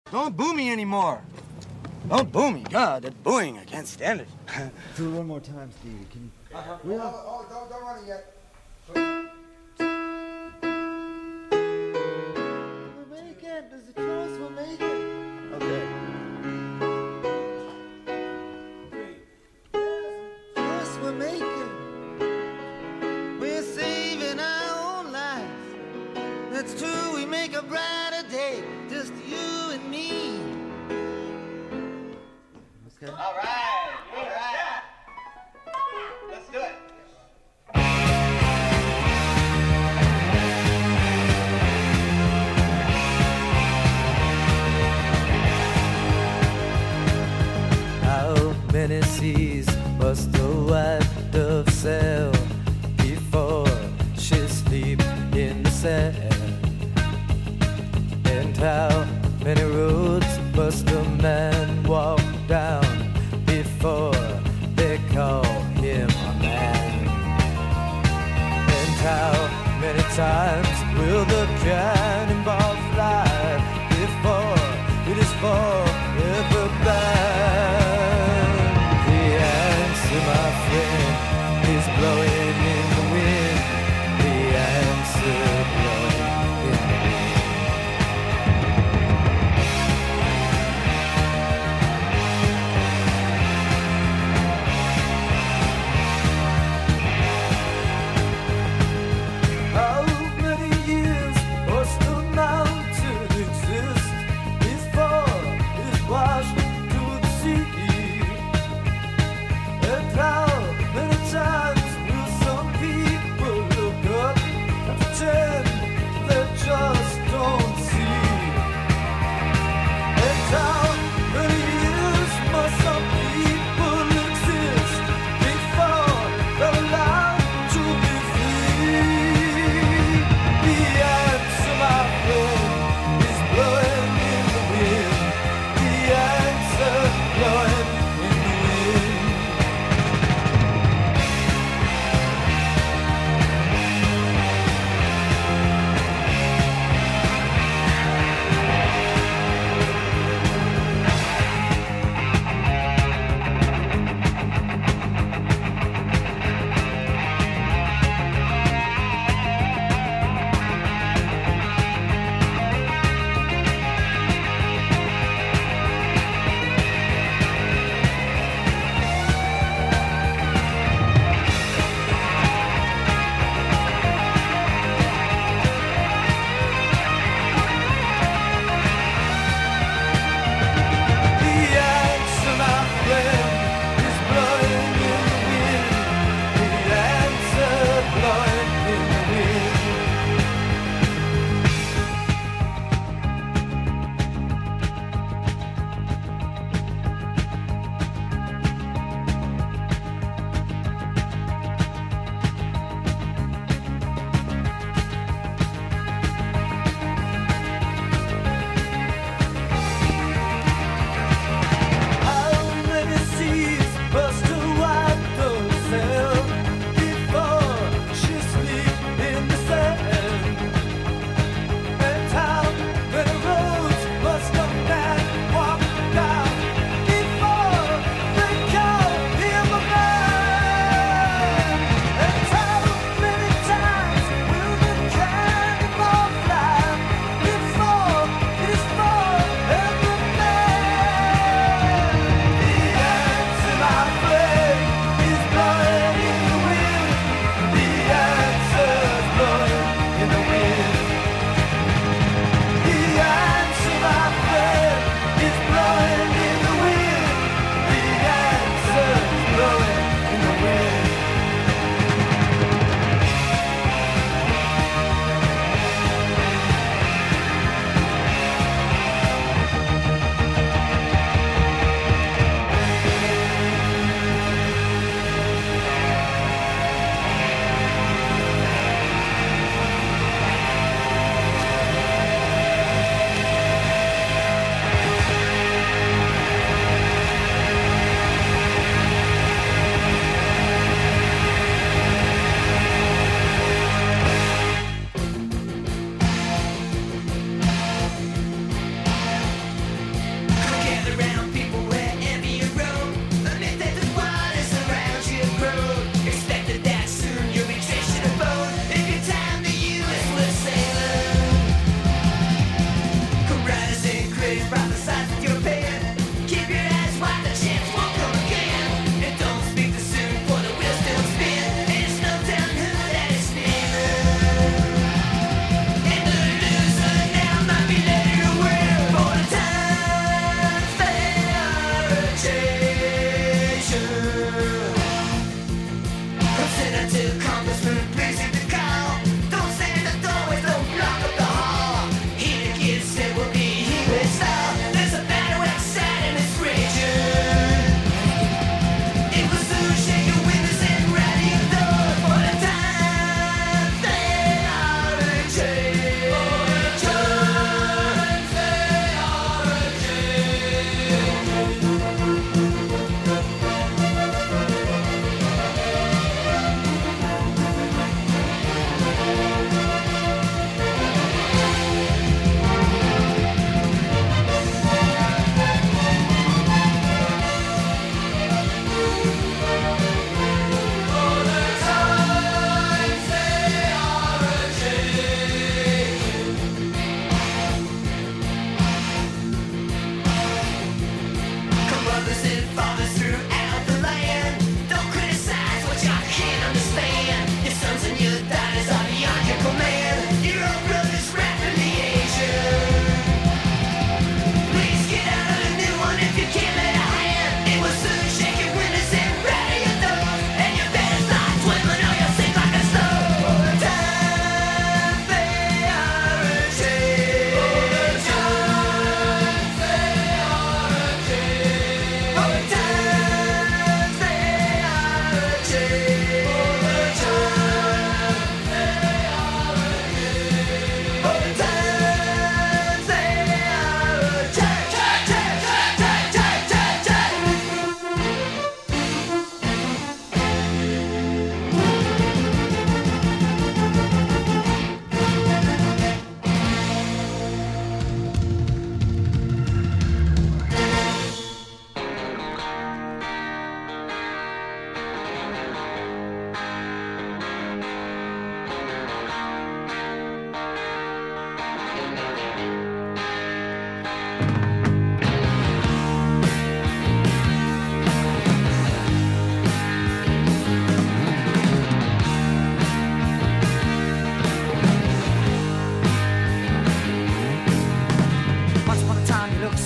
Don't boo me anymore. Don't boo me. God, that booing, I can't stand it. Do it one more time, Stevie. Can you? Don't run it yet. We're making. There's a choice we're making. Okay. Choice we're making. We're saving our own lives. That's true. We make a brighter day. Just you and me. Okay. All right. Let's do it. How many seas must a white dove sail before she sleep in the sand? And how many roads must a man walk down before they call him a man? And how many times will the cannonball fly before it is forever banned? The answer, my friend, is blowing in the wind. The answer blowing in the wind.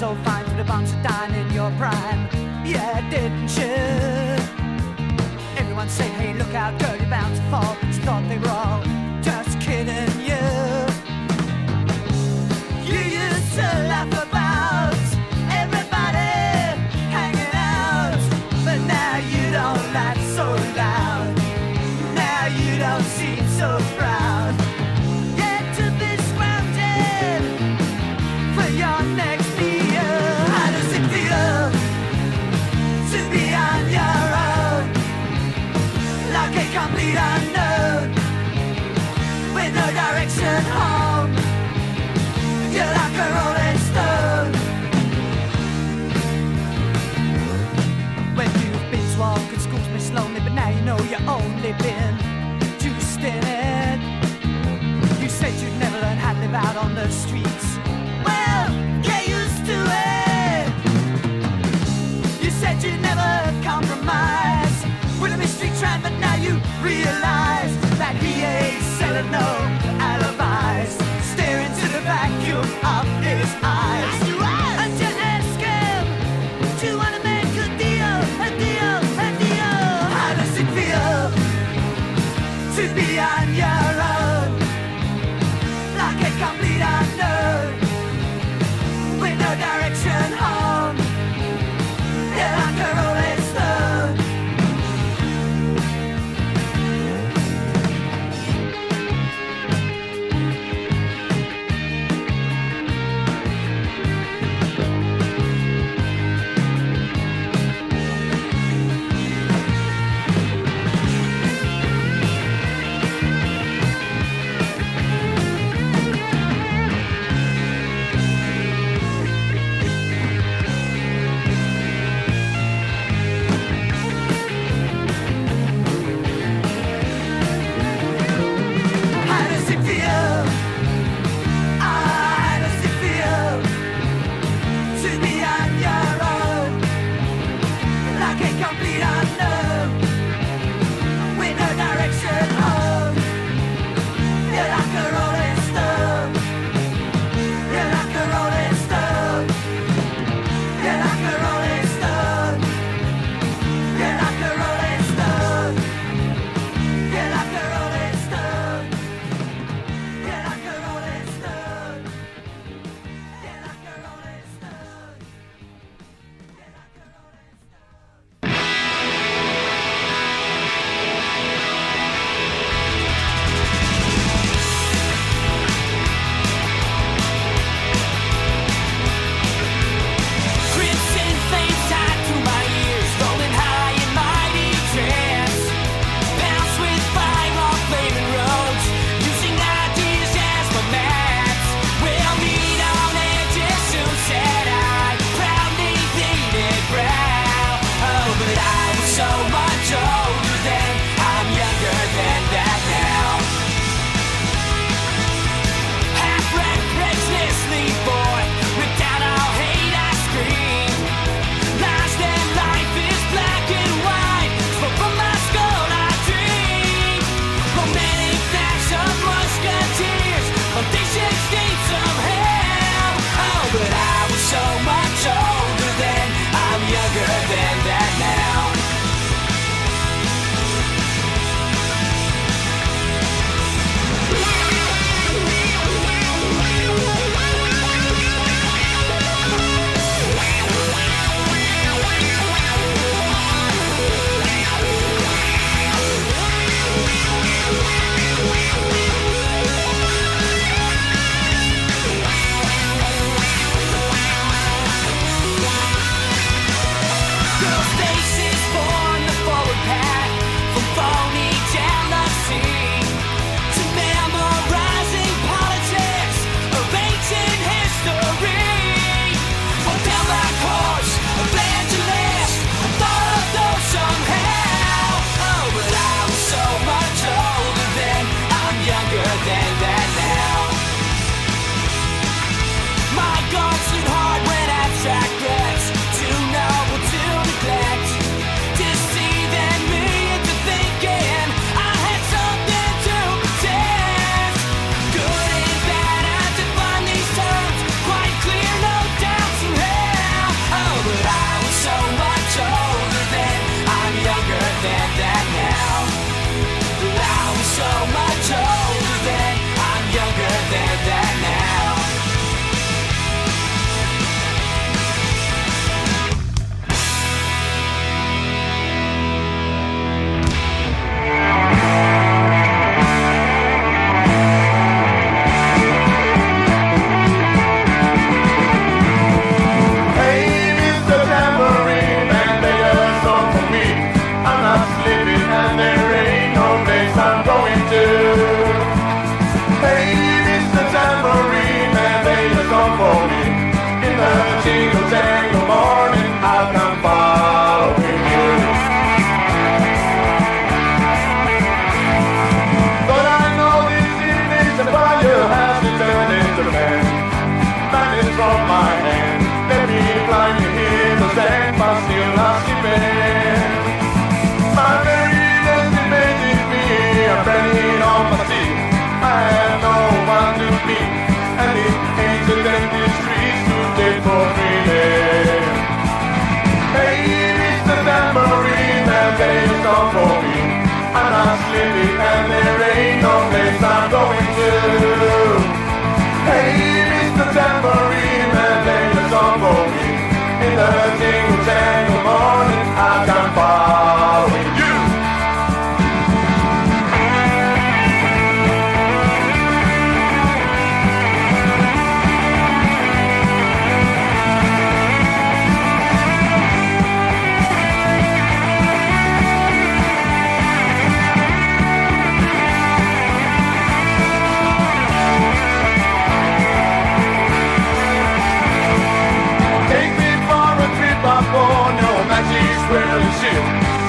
so fine to the bounce to dine in your prime. Yeah, didn't you? Everyone said, hey, look out, girl, you're bound to fall. But you thought they were all just kidding you. You used to laugh about everybody hanging out, but now you don't laugh so loud. Now you don't seem so proud. Yet to be scrounging for your next meal. How does it feel to be on your own? Like a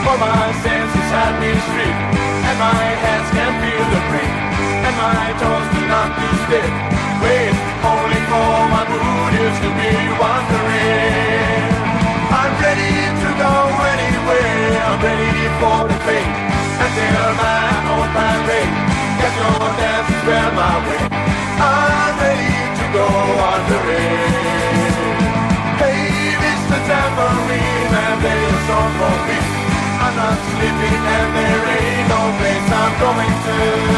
For my senses have been stripped, and my hands can feel the grip, and my toes do not do stiff. Wait, only for my booties to be wandering. I'm ready to go anywhere, I'm ready for the fate, until my own parade. Get your dance and spread my way. I'm ready to go wandering. Hey, Mr. Tambourine, and play a song for me. I'm not sleeping and there ain't no place I'm going to.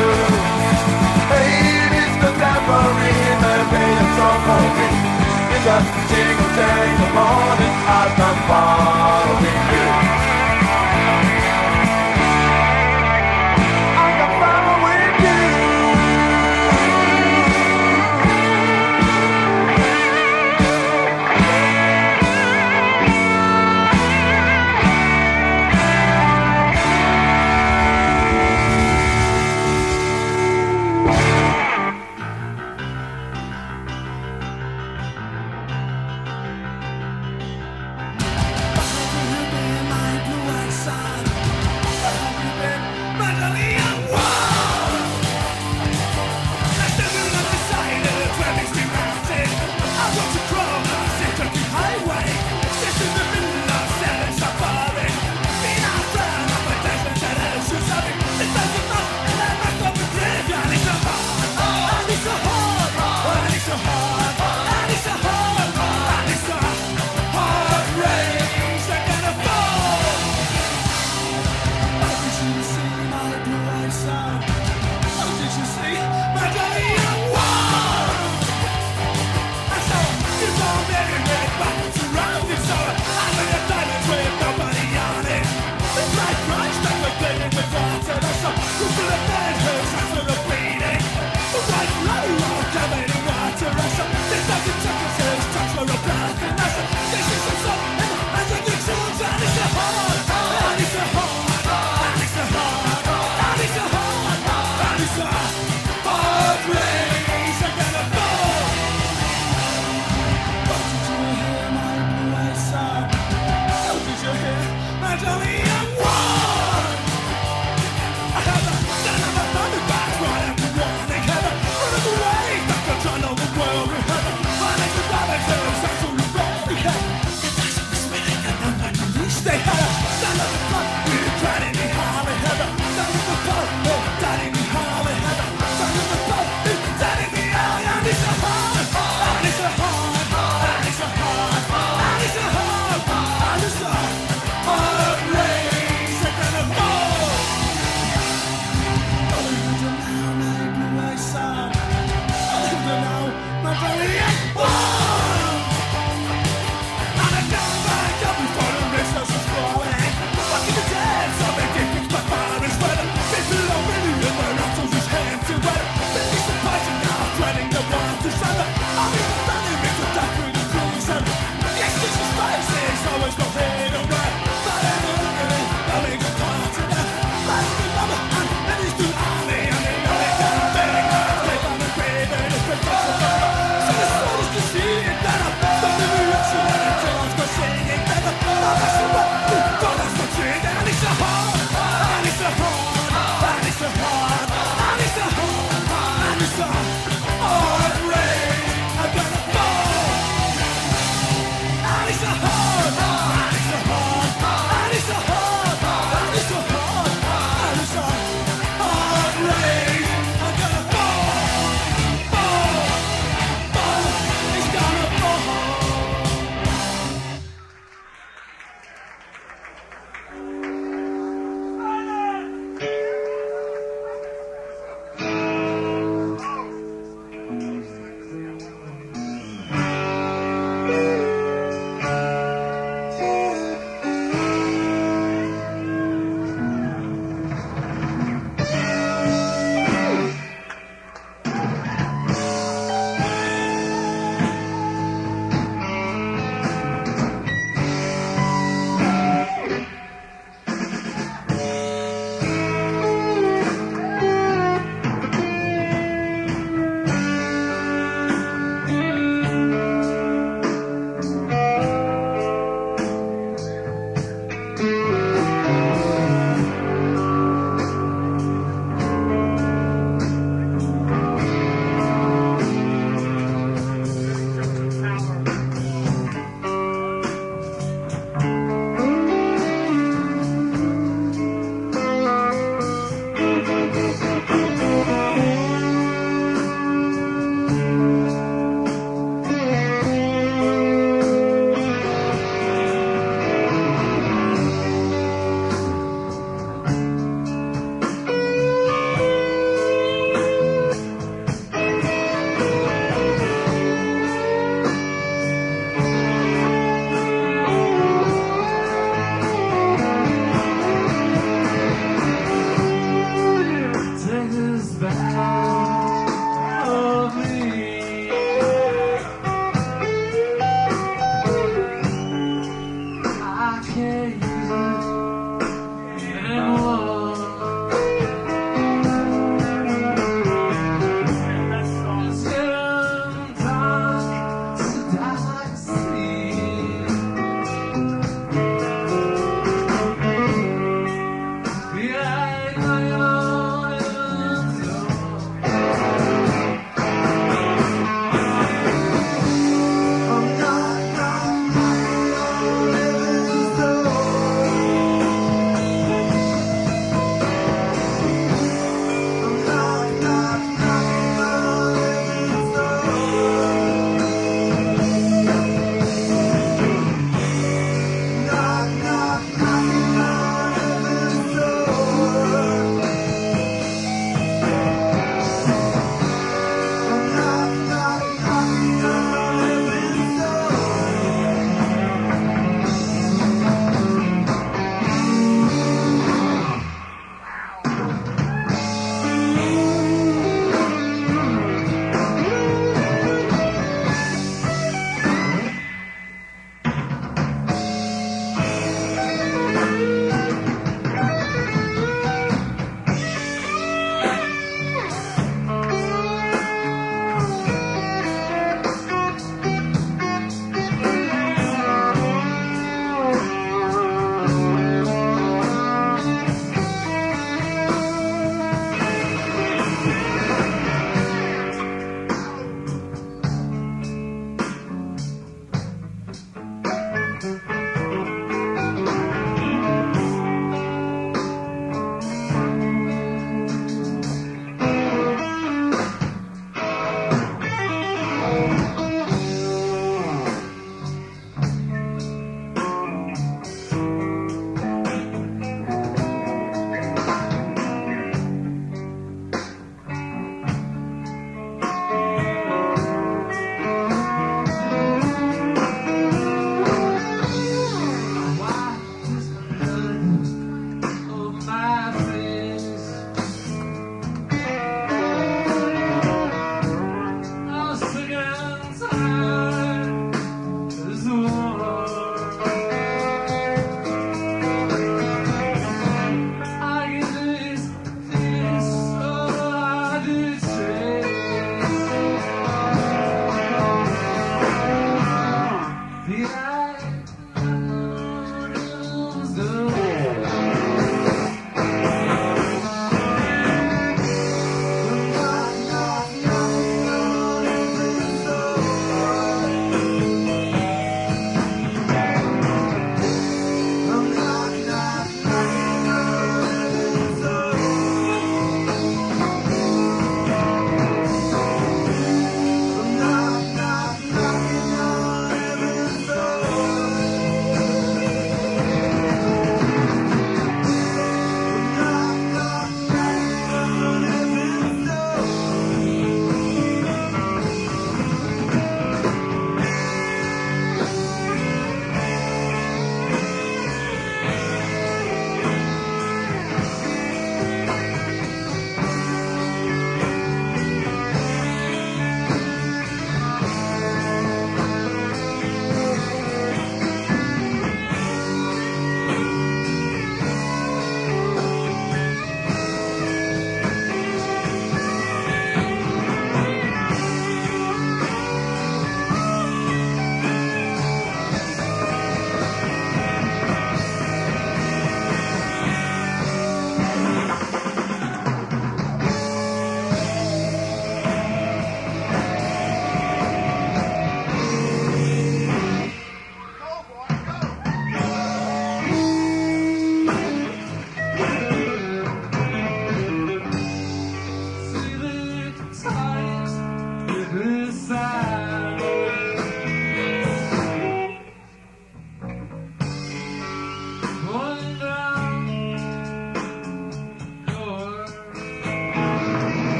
Hey, Mr. Tambourine, and play a song for me. It's just a jingle jangle morning as I'm following you. I'm following you.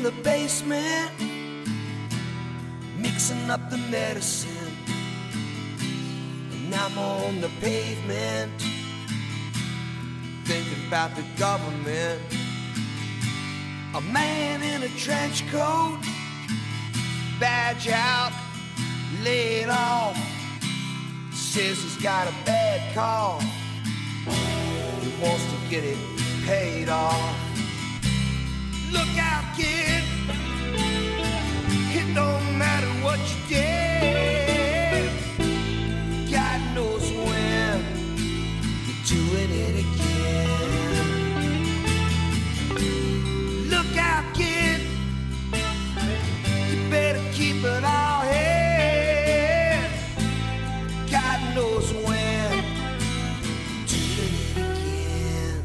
the basement, mixing up the medicine. And I'm on the pavement, thinking about the government. A man in a trench coat, badge out, laid off, says he's got a bad cough. He wants to get it paid off. Look out, kid, it don't matter what you did. God knows when you're doing it again. Look out, kid, you better keep it all here. God knows when you're doing it again.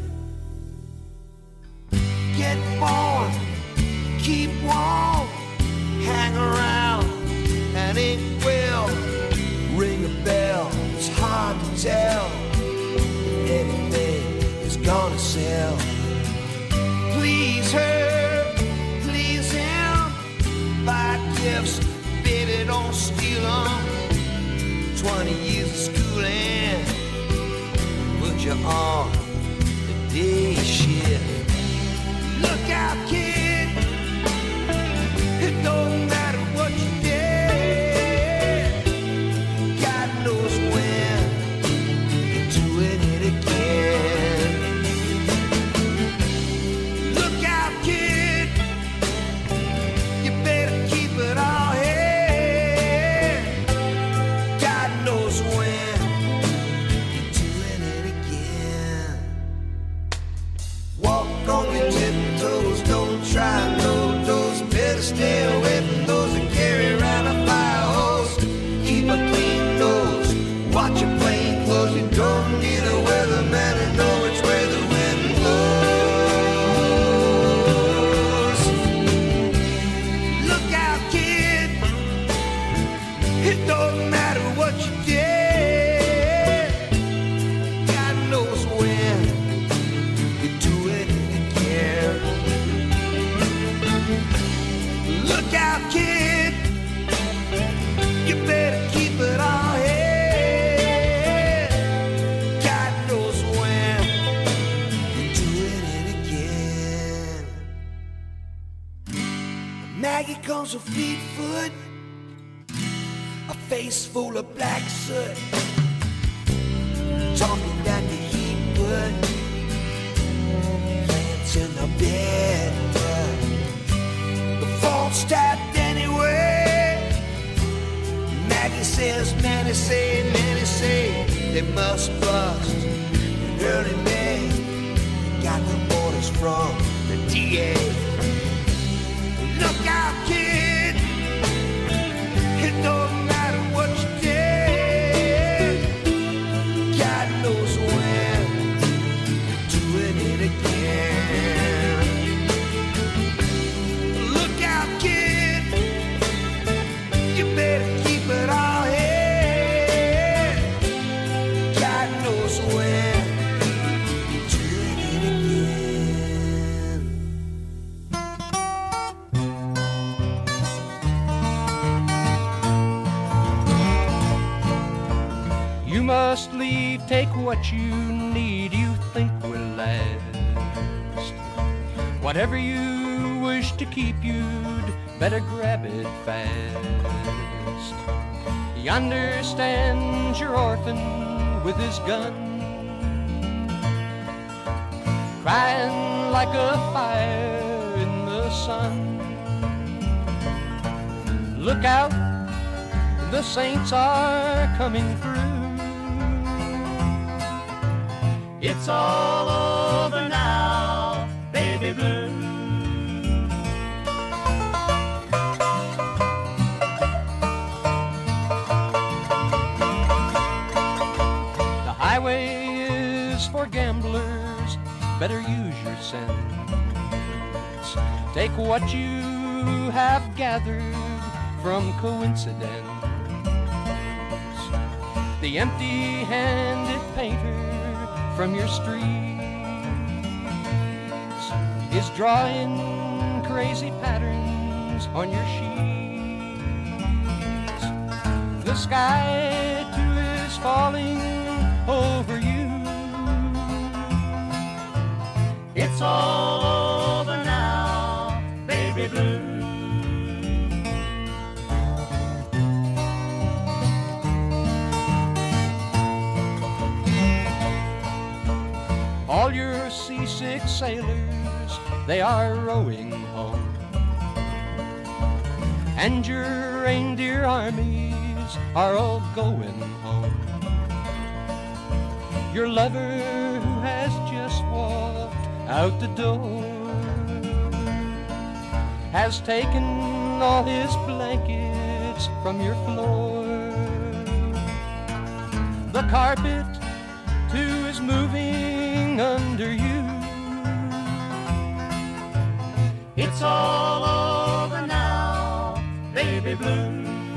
Get born, keep warm, hang around, and it will ring a bell. It's hard to tell if anything is gonna sell. Please her, please him, buy gifts, baby, don't steal them. 20 years of schooling put you on the day shift. Look out, kid, it don't matter what you did. God knows when you're doing it again. Look out, kid, you better keep it all here. God knows when you're doing it again. Walk on your tiptoes, don't try no doors. Better stay away from those that carry around a fire hose. Keep a clean nose, watch your plain clothes. You don't need a weatherman to know which way the wind blows. Look out, kid, it don't matter what you did. God knows when you're doing it again. Look out, kid, you better keep it all here. God knows when you're doing it again. Maggie comes with Fleetfoot, a face full of black soot, talking that the heat put plants in the bed. The fault stabbed anyway. Maggie says, many say, they must bust in early May. Got the orders from the DA. Look out, kid, it don't matter what you did. God knows when you're doing it again. Look out, kid, you better keep it all here. God knows when you're doing it again. You must leave, take what you need, you think will last. Whatever you wish to keep, you'd better grab it fast. He understands your orphan with his gun, crying like a fire in the sun. Look out, the saints are coming through. It's all over now, baby blue. The highway is for gamblers, better use your sense. Take what you have gathered from coincidence. The empty-handed painter from your streets is drawing crazy patterns on your sheets. The sky too is falling over you. It's all over now, baby blue. All your seasick sailors, they are rowing home, and your reindeer armies are all going home. Your lover who has just walked out the door has taken all his blankets from your floor. The carpet too is moving under you. It's all over now, baby blue.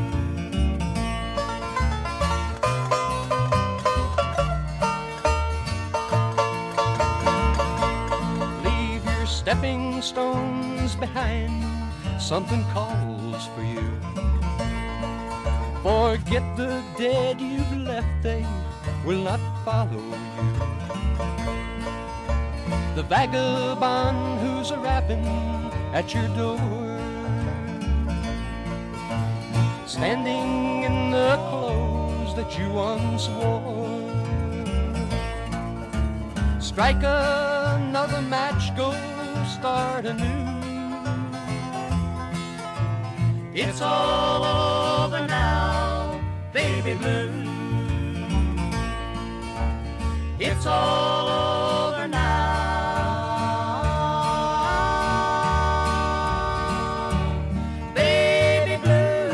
Leave your stepping stones behind, something calls for you. Forget the dead you've left, they will not follow you. The vagabond who's a-rapping at your door, standing in the clothes that you once wore. Strike another match, go start anew. It's all over now, baby blue. It's all over now, baby blue.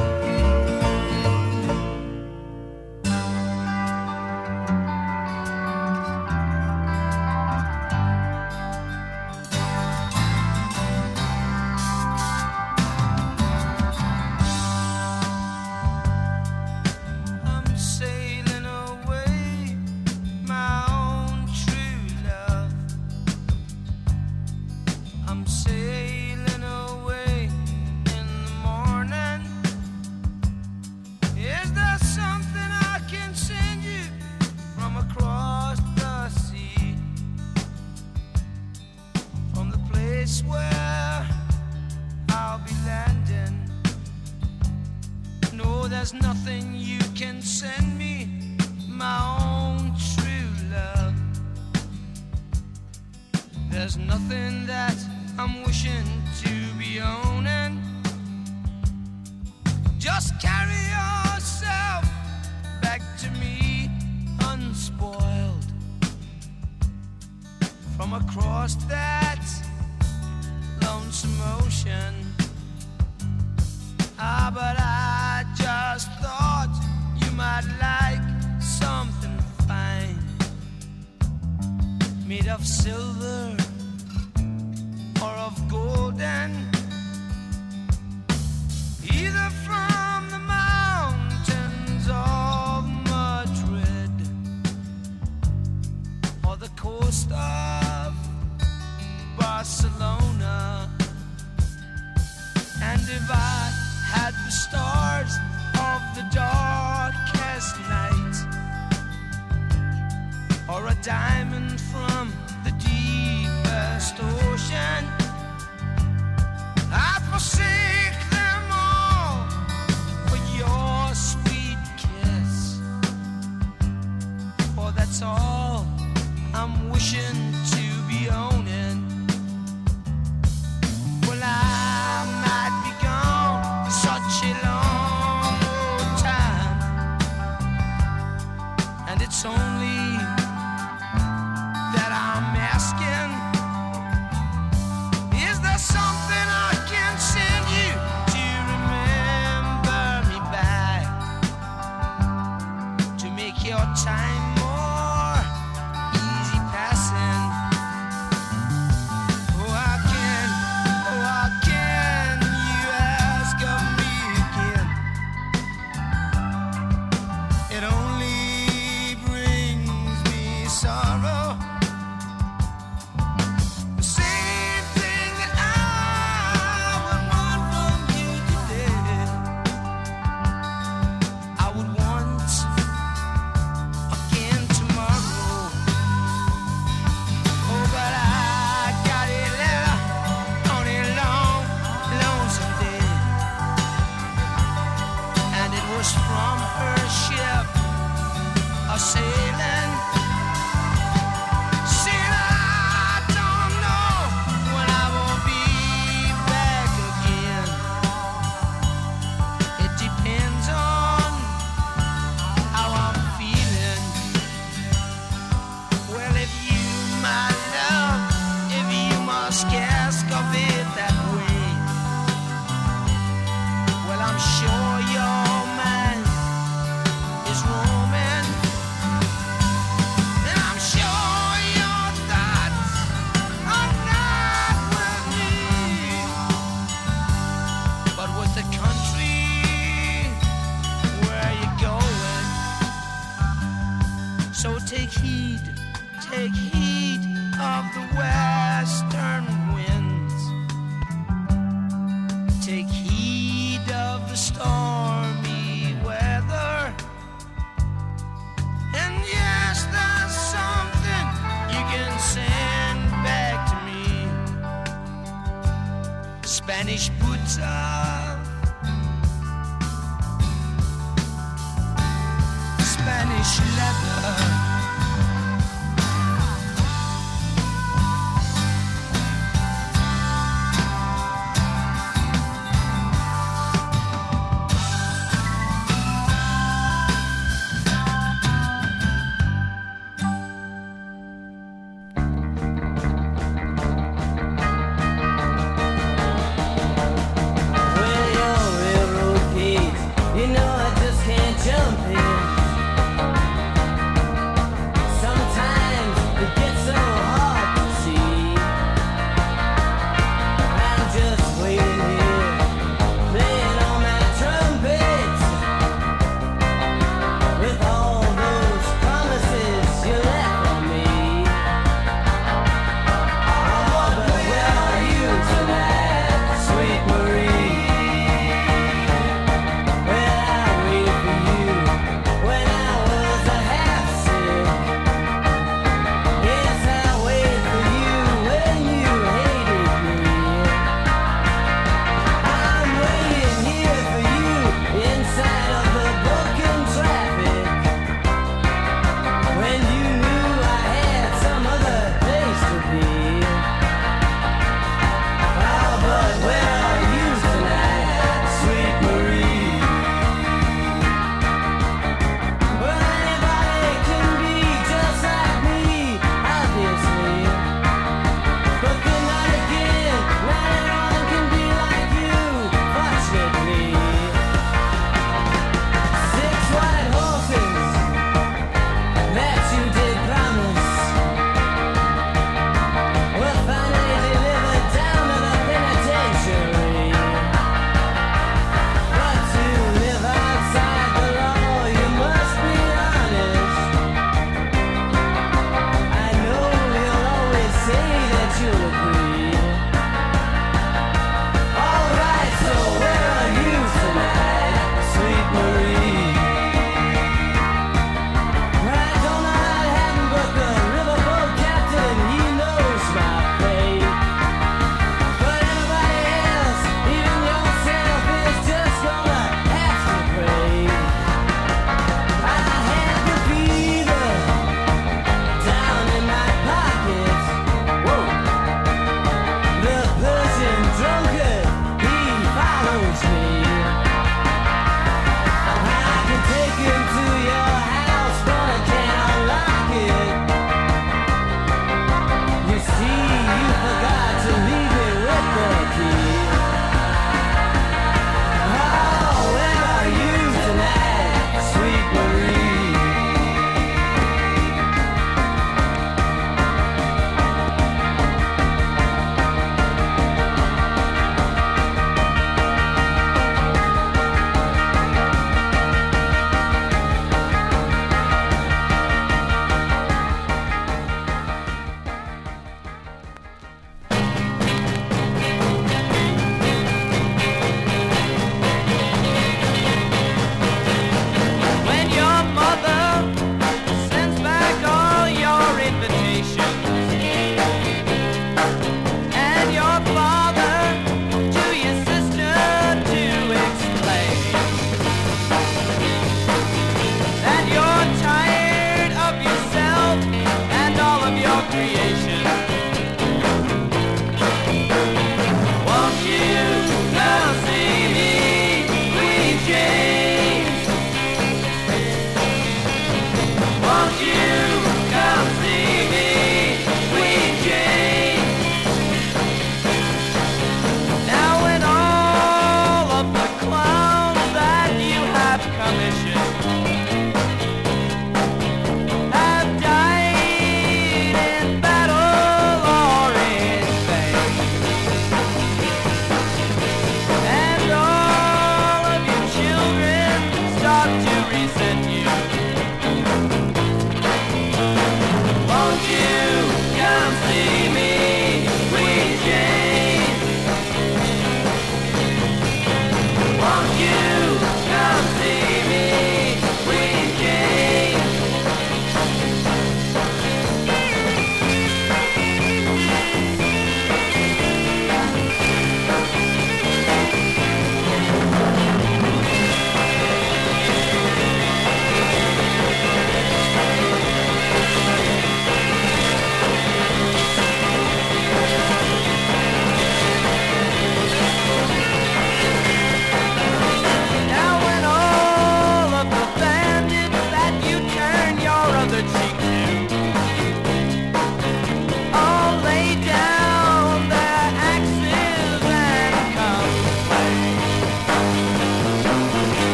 I'm sailing away, my own true love. I'm sailing away in the morning. Is there something I can send you from across the sea? From the place where I'll be landing. No, there's nothing you can send me, my own true love. There's nothing that I'm wishing to be owning. Just carry yourself back to me unspoiled from across that lonesome ocean. Ah, but I just thought you might like something fine, made of silver or of golden, either from the mountains of Madrid or the coast of Barcelona. And if I had the stars of the darkest night, or a diamond from the deepest ocean, I'd forsake them all for your sweet kiss. For that's all I'm wishing to be owning. Well, I might be gone such a long old time, and it's only that I'm asking, is there something I can send you to remember me by, to make your time more easy passing? Oh, how can you ask of me again? It only brings me sorrow. The same thing that I would want for Take heed of the western winds. Take heed of the stormy weather. And yes, there's something you can send back to me. Spanish puta, Spanish leather.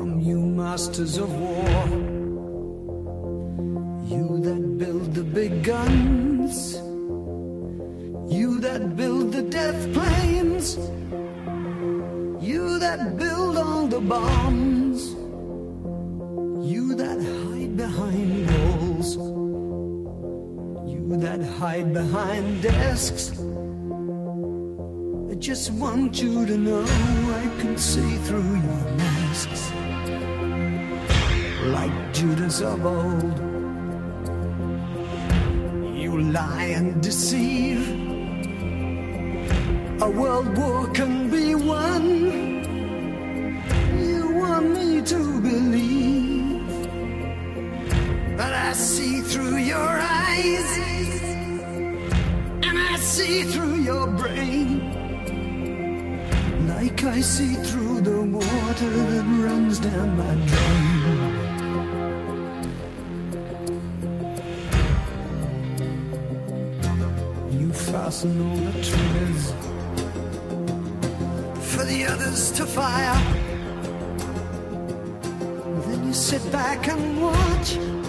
from you masters of war. You that build the big guns, you that build the death planes, you that build all the bombs, you that hide behind walls, you that hide behind desks. I just want you to know I can see through your masks. Like Judas of old, you lie and deceive. A world war can be won. You want me to believe, but I see through your eyes, and I see through your brain, like I see through the water that runs down my drain. You fasten all the triggers for the others to fire. Then you sit back and watch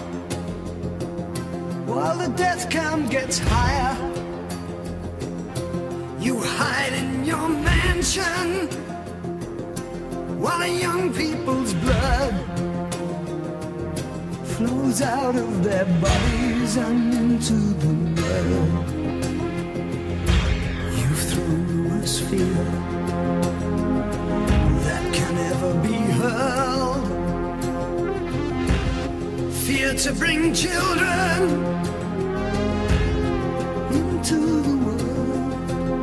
while the death count gets higher. You hide in your mansion while the young people's blood flows out of their bodies and into the mud. You've thrown the worst fear that can ever be hurled. Fear to bring children into the world,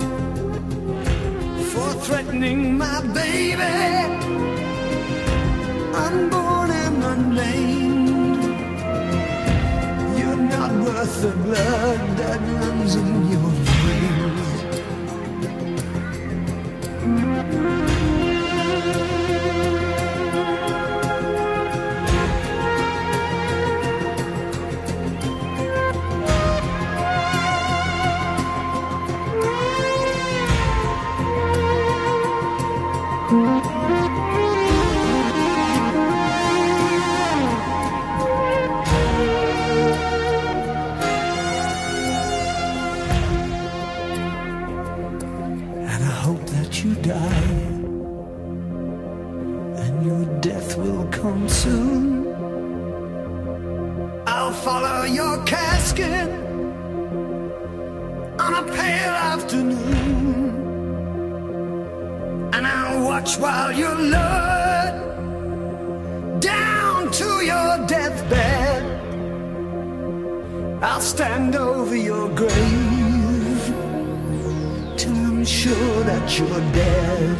for threatening my baby, unborn and unnamed. You're not worth the blood that runs in your veins. And I hope that you die, and your death will come soon. I'll follow your casket on a pale afternoon, and I'll watch while you're lowered down to your deathbed. I'll stand over your grave till I'm sure that you're dead.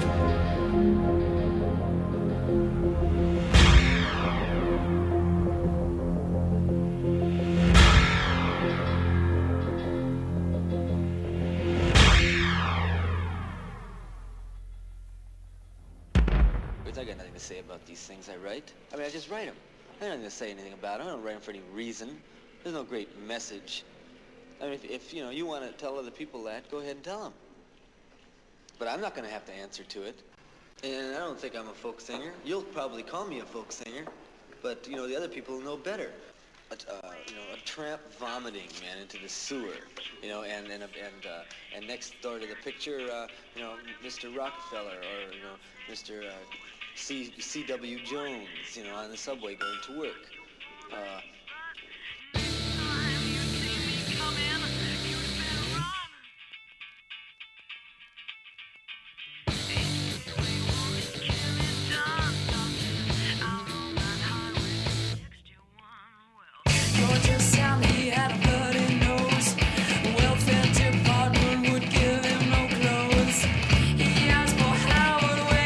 I got nothing to say about these things I write. I mean, I just write them. I don't have to say anything about them. I don't write them for any reason. There's no great message. I mean, if you know, you want to tell other people that, go ahead and tell them. But I'm not going to have to answer to it. And I don't think I'm a folk singer. You'll probably call me a folk singer, but you know, the other people know better. You know, a tramp vomiting, man, into the sewer, you know, and next door to the picture, you know, Mr. Rockefeller, or you know, Mr. C.W. Jones, you know, on the subway going to work.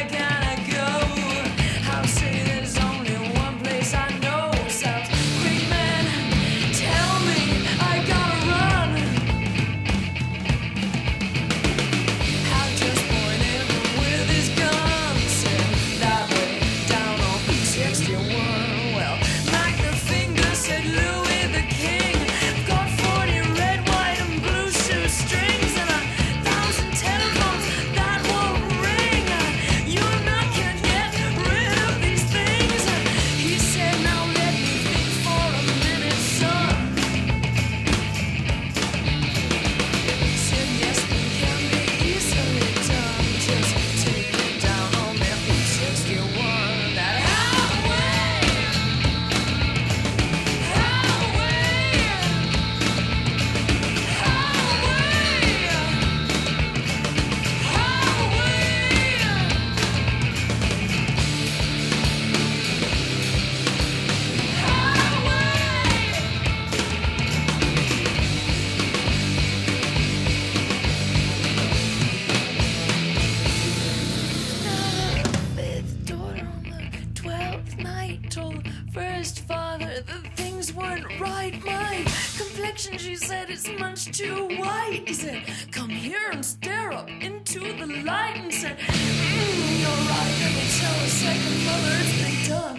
Say there's only one place I know, South Creek. station. She said it's much too white. He said, come here and stare up into the light, and said, you're right, let me tell a second mother it's been done.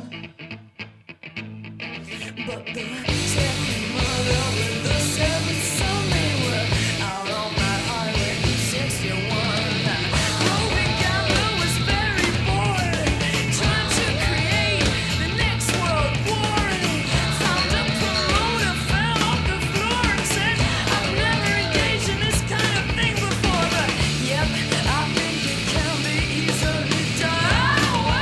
But the second mother with the seventh son, they were out on that highway 61. Roving gambler was very bored, trying to create the next world war, and he found a promoter, fell off the floor, and said, I've never engaged in this kind of thing before, but yep, I think it can be easily done.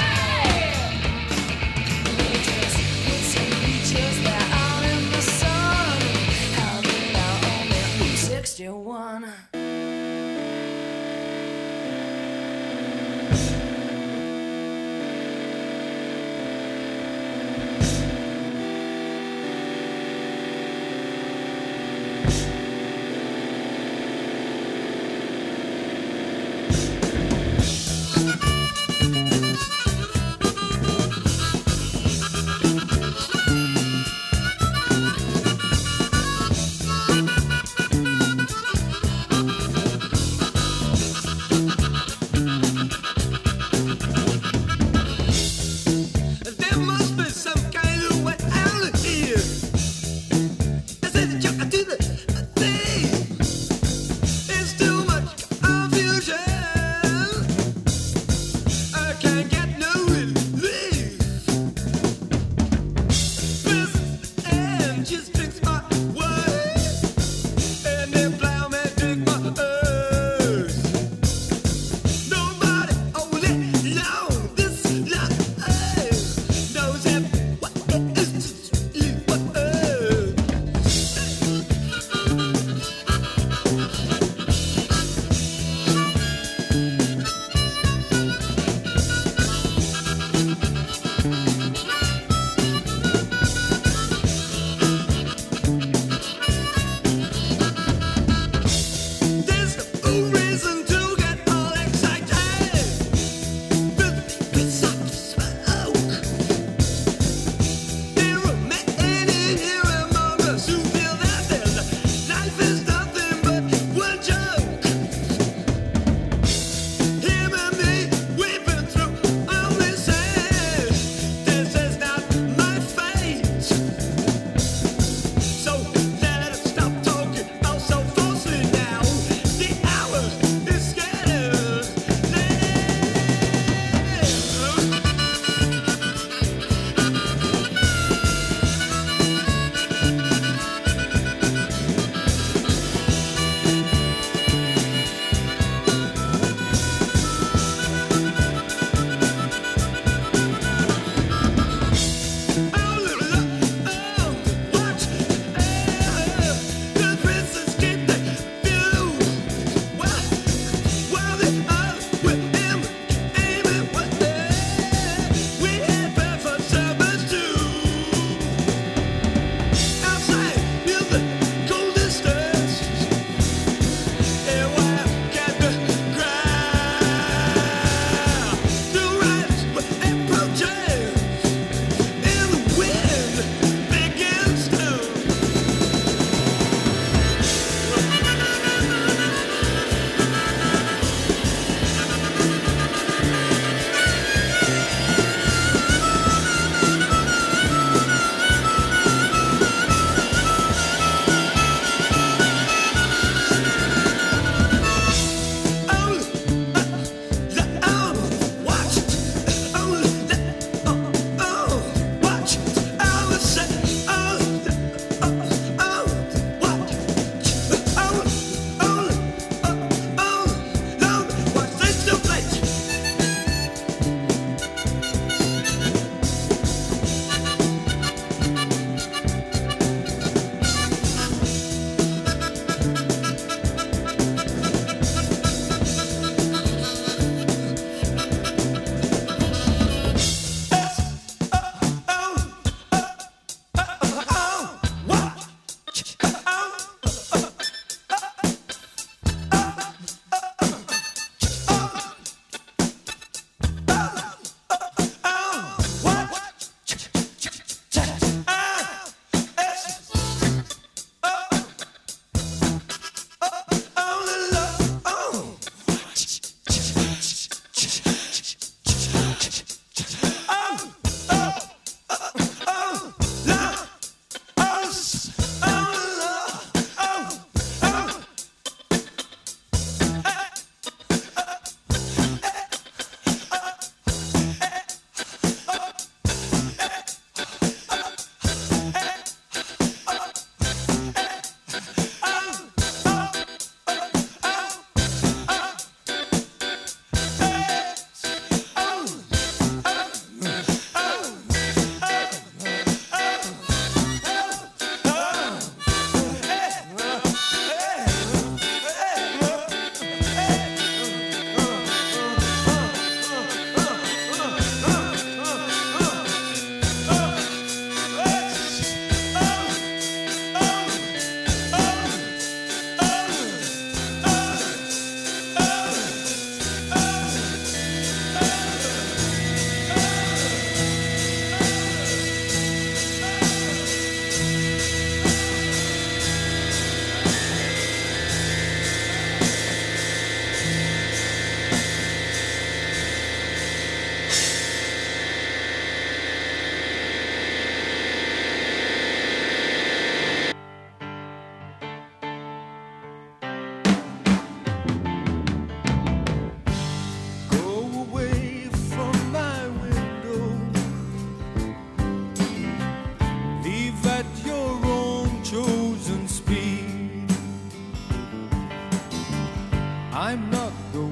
Just that out in the sun, howling out on that Route 61.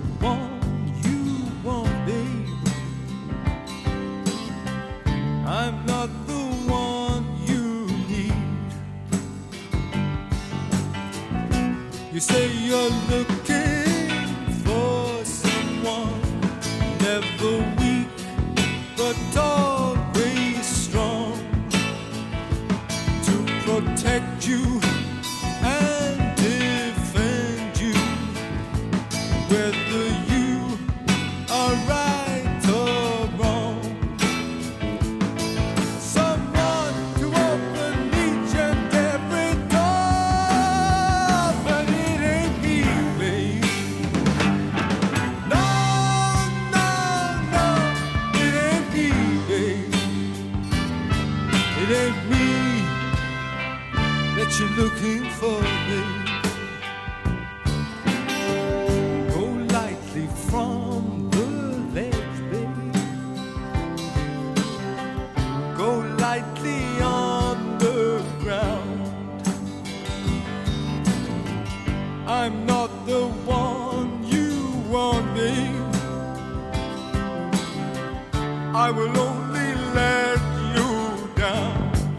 one you want, babe. I'm not the one you need. You say you're looking for someone never weak but always strong to protect you and defend you, whether you are right or wrong. Someone to open each and every door, but it ain't me, babe. No, no, no, it ain't me, babe. It ain't me that you're looking for, babe. Go lightly from the ledge, babe. Go lightly on the ground. I'm not the one you want, babe. I will only let you down.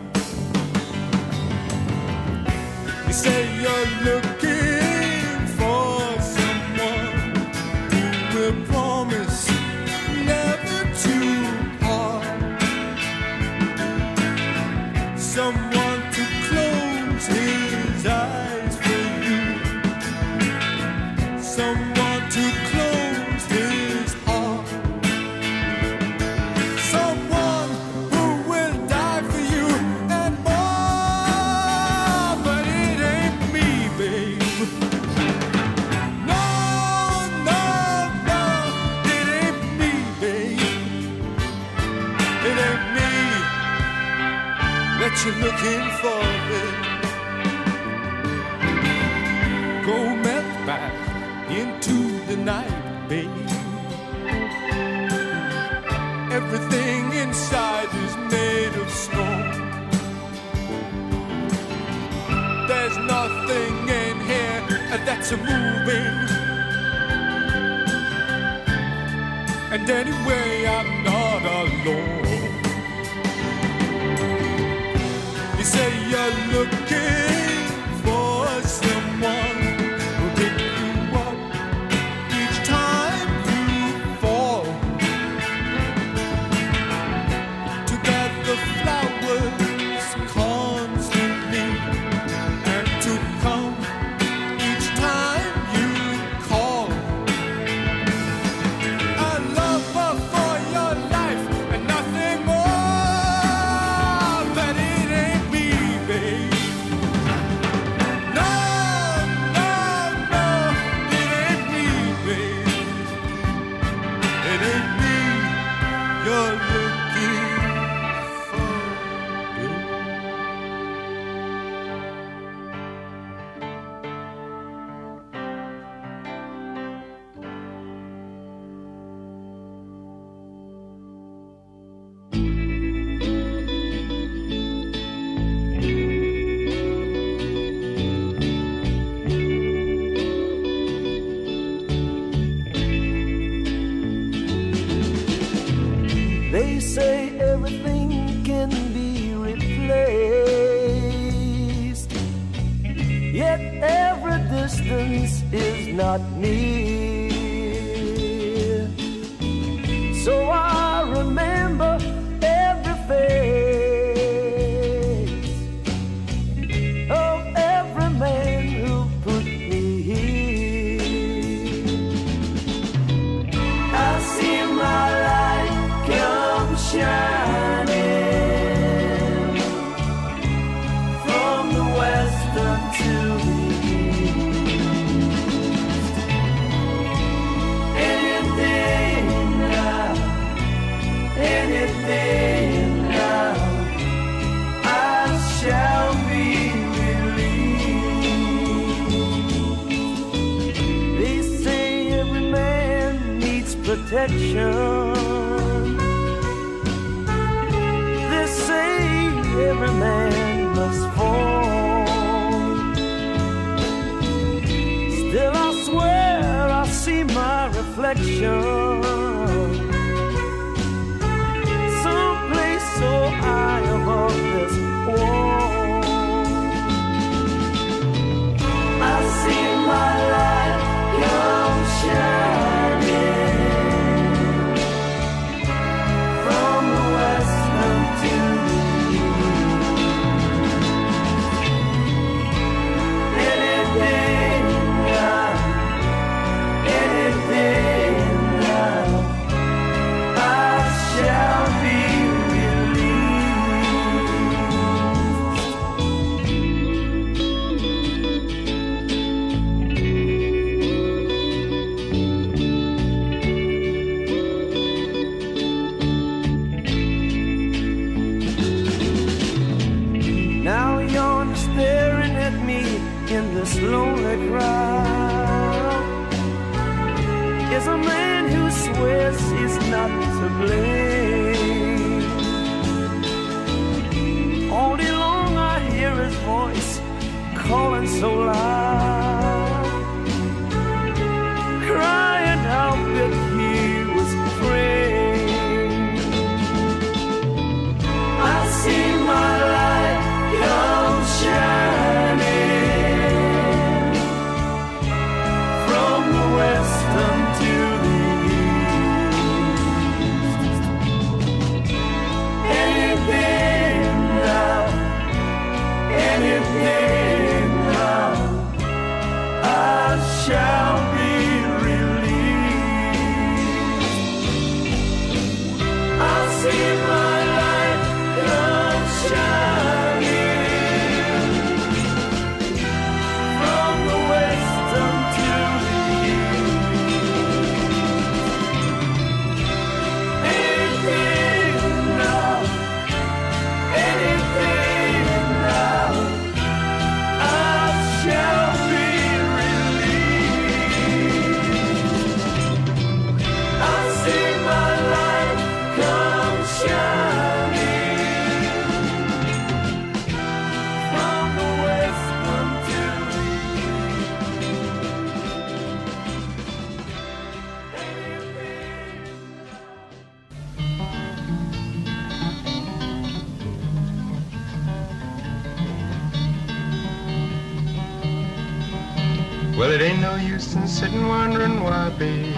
You say you're looking for someone who will promise never to part, someone to close his eyes for you, someone to close his heart, someone who will die for you and more, but it ain't me, babe. No, no, no, it ain't me, babe. It ain't me that you're looking for, babe. Go melt back into the night, babe. Everything inside is made of snow. There's nothing in here that's moving. And anyway, I'm not alone. You say you're looking for someone who'll pick you up each time you fall, to gather flowers constantly and to come each time you call. A lover for your life and nothing more, but it ain't me, babe. No, no, no, it ain't me, babe. It ain't me you're looking for, babe. They say everything can be replaced, yet every distance is not near. So I remember every face of every man who put me here. I see my light come shining from the west unto the east. Anything now, anything now, I shall be released. They say every man needs protection. They say every man must fall. Still I swear I see my reflection, someplace so high above this wall. I see my light come shining from the west unto the this lonely crowd is a man who swears he's not to blame. All day long I hear his voice calling so loud, crying out that he was afraid. I see my light come shining west unto the east. Anything now, I shall be released. I see my light come shining from the west unto the Well, it ain't no use in sitting wondering why, babe,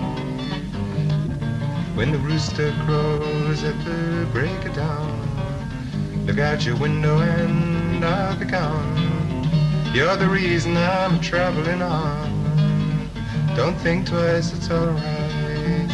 when the rooster crows at the break of dawn. Look out your window and I'll be gone. You're the reason I'm traveling on. Don't think twice, it's alright.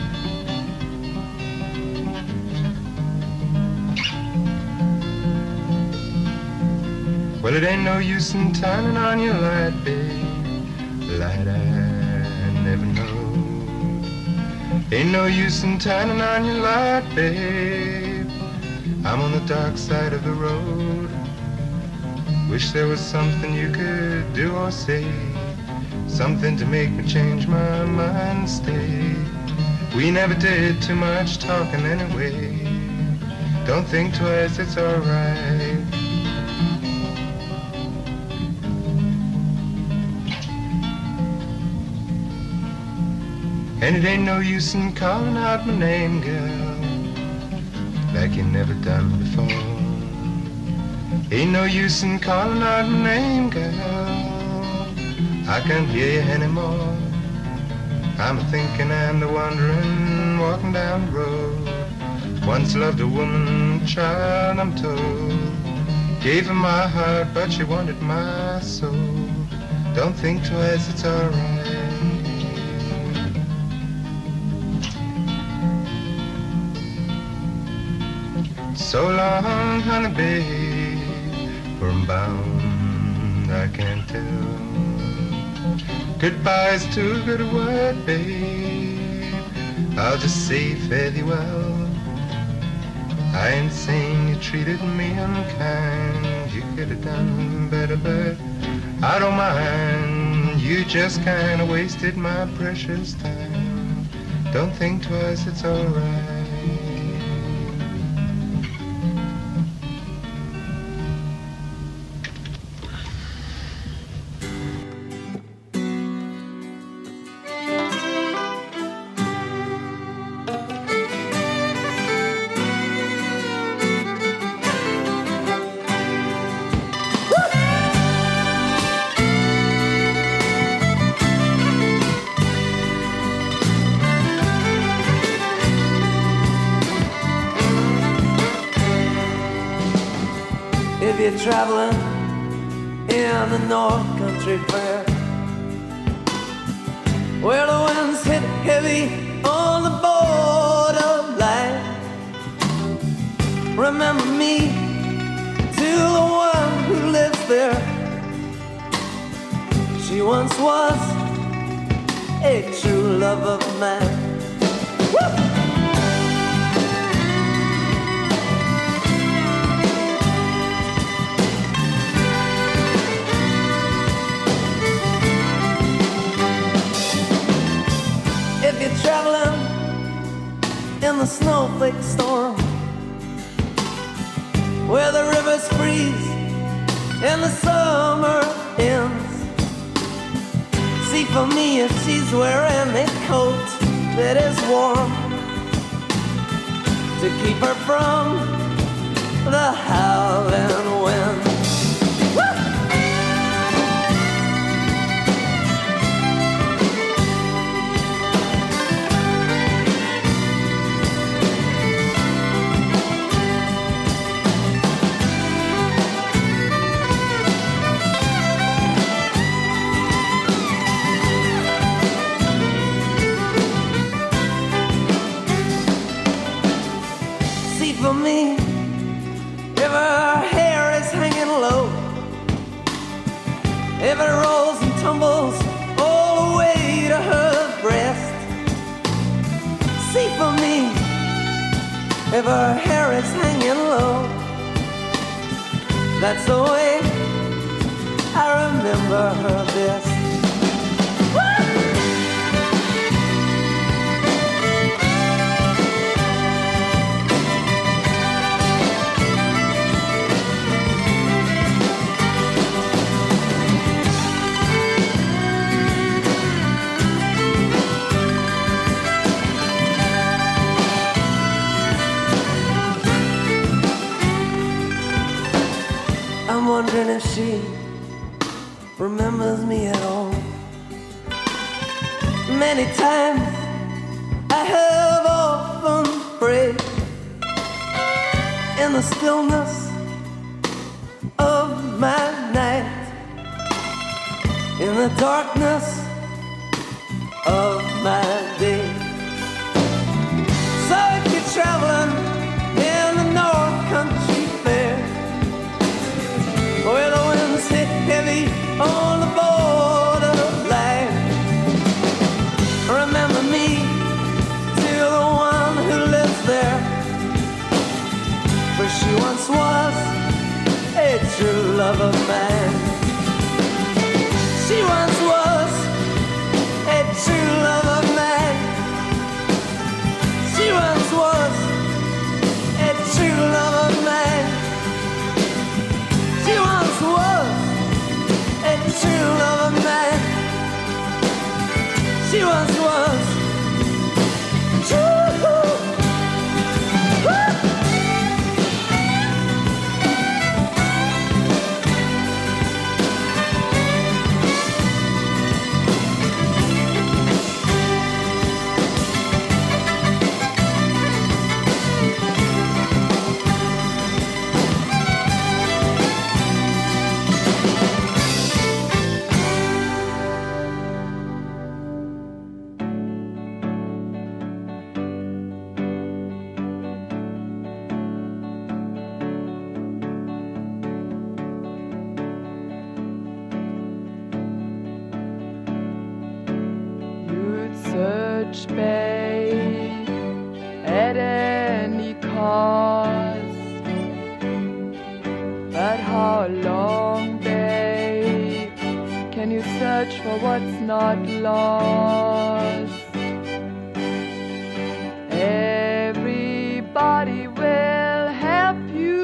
Well, it ain't no use in turning on your light, babe. Light I never know. Ain't no use in turning on your light, babe. I'm on the dark side of the road. Wish there was something you could do or say, something to make me change my mind and stay. We never did too much talking anyway. Don't think twice, it's alright. And it ain't no use in calling out my name, girl, like you never done before. Ain't no use in calling out my name, girl, I can't hear you anymore. I'm a-thinking and a-wondering, walking down the road. Once loved a woman, child, I'm told. Gave her my heart, but she wanted my soul. Don't think twice, it's alright. So long, honey, babe, where I'm bound, I can't tell. Goodbye's too good a word, babe. I'll just say fare thee well. I ain't saying you treated me unkind. You could have done better, but I don't mind. You just kind of wasted my precious time. Don't think twice, it's alright. If you're traveling in the North Country Fair, where the winds hit heavy on the borderline, remember me to the one who lives there. She once was a true love of mine. Woo! If you're traveling in the snowflake storm, where the rivers freeze and the summer ends, see for me if she's wearing a coat that is warm to keep her from the howling wind. For me, if her hair is hanging low, if it rolls and tumbles all the way to her breast, see for me, if her hair is hanging low, that's the way I remember her best. I'm wondering if she remembers me at all. Many times I have often prayed in the stillness of my night, in the darkness of my day. So if you're traveling in the North Country Fair, where the winds hit heavy on the borderline, remember me to the one who lives there, for she once was a true love of mine. She once was a true love of mine. She once was a true love of mine. She once was a true love of mine. She once was true. Search, babe, at any cost. But how long, babe, can you search for what's not lost? Everybody will help you.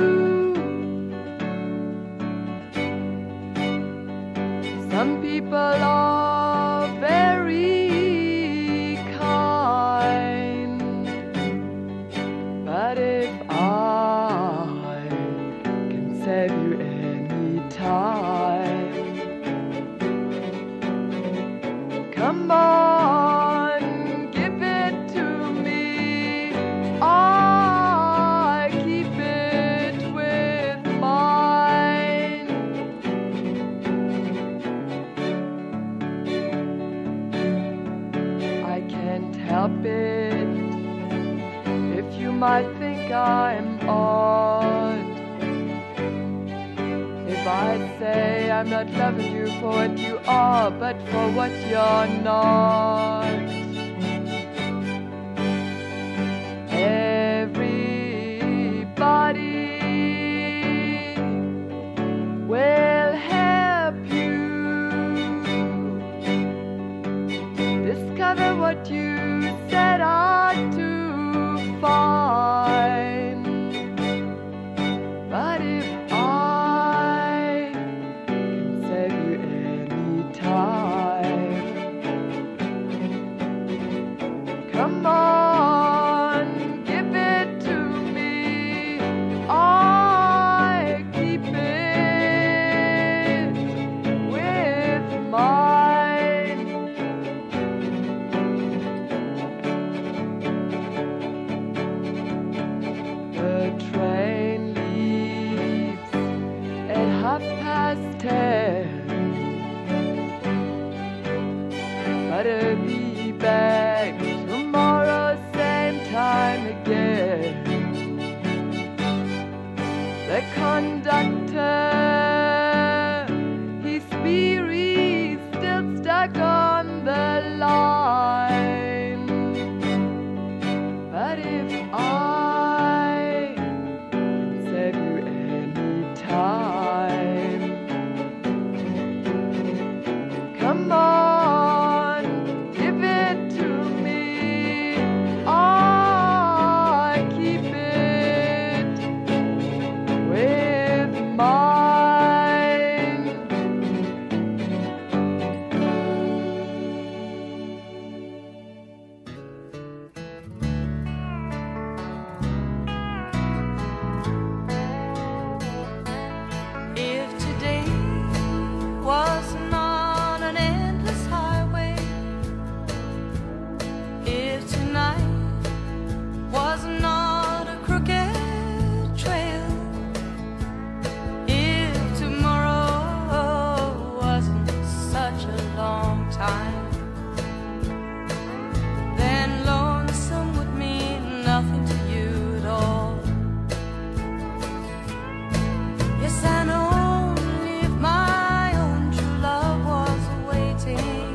Some people are very but if I can save you any time, come on. it. If you might think I'm odd, if I say I'm not loving you for what you are, but for what you're not. Everybody will help you discover what you set out to find. But if I can save you any time, come on, give it to me. I keep it with mine. The train leaves at 10:30, but I'll be back tomorrow same time again. The conductor, he's weary, still stuck on the line. But if I can save you any time, come on, give it to me. I keep it with mine. If today was not an endless highway, if tonight was not a crooked trail, if tomorrow wasn't such a long time, then lonesome would mean nothing to you at all. Yes, and only if my own true love was waiting,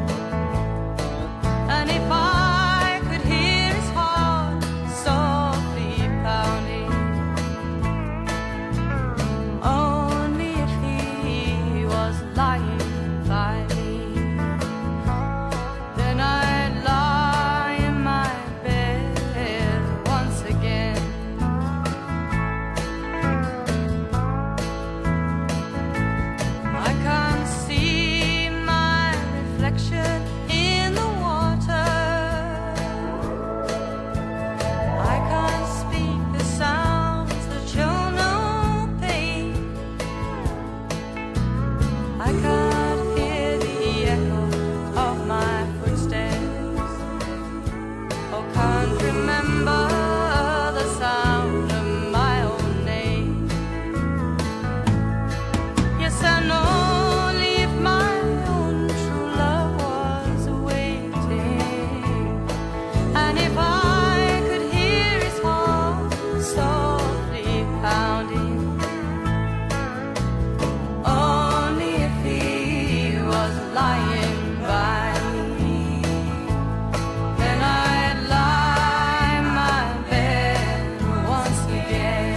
and if I could hear his heart softly pounding, only if he was lying by me, then I'd lie in my bed once again. I can't see my reflection in the water. I can't speak the sounds that show no pain. I can't hear the echo of my footsteps, or can't remember the sound of my own name. Yes, and only if my own true love was waiting, and if I could hear his heart softly pounding, only if he was lying by me, then I'd lie in my bed once again.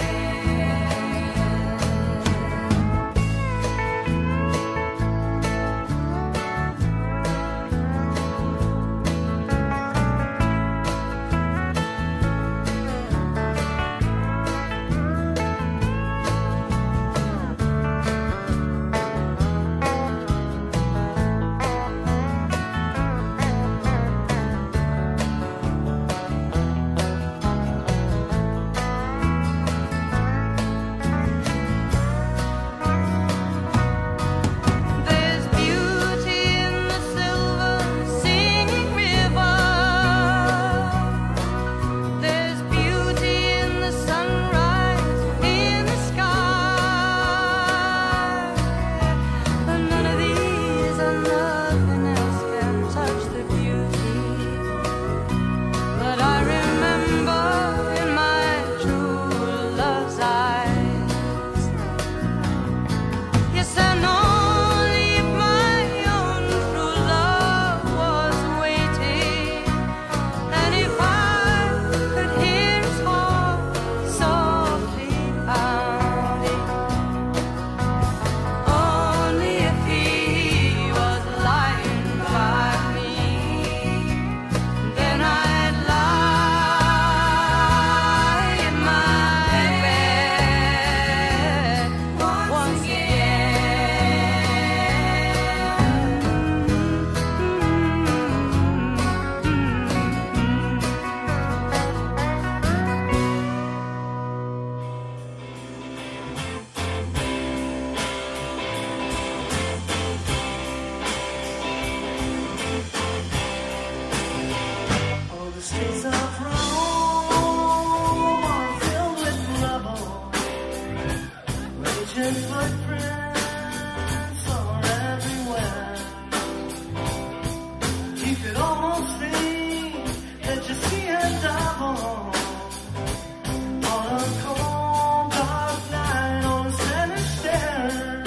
streets of Rome are filled with rubble. Raging footprints are everywhere. You could almost think that you see a double on a cold dark night on the center stair.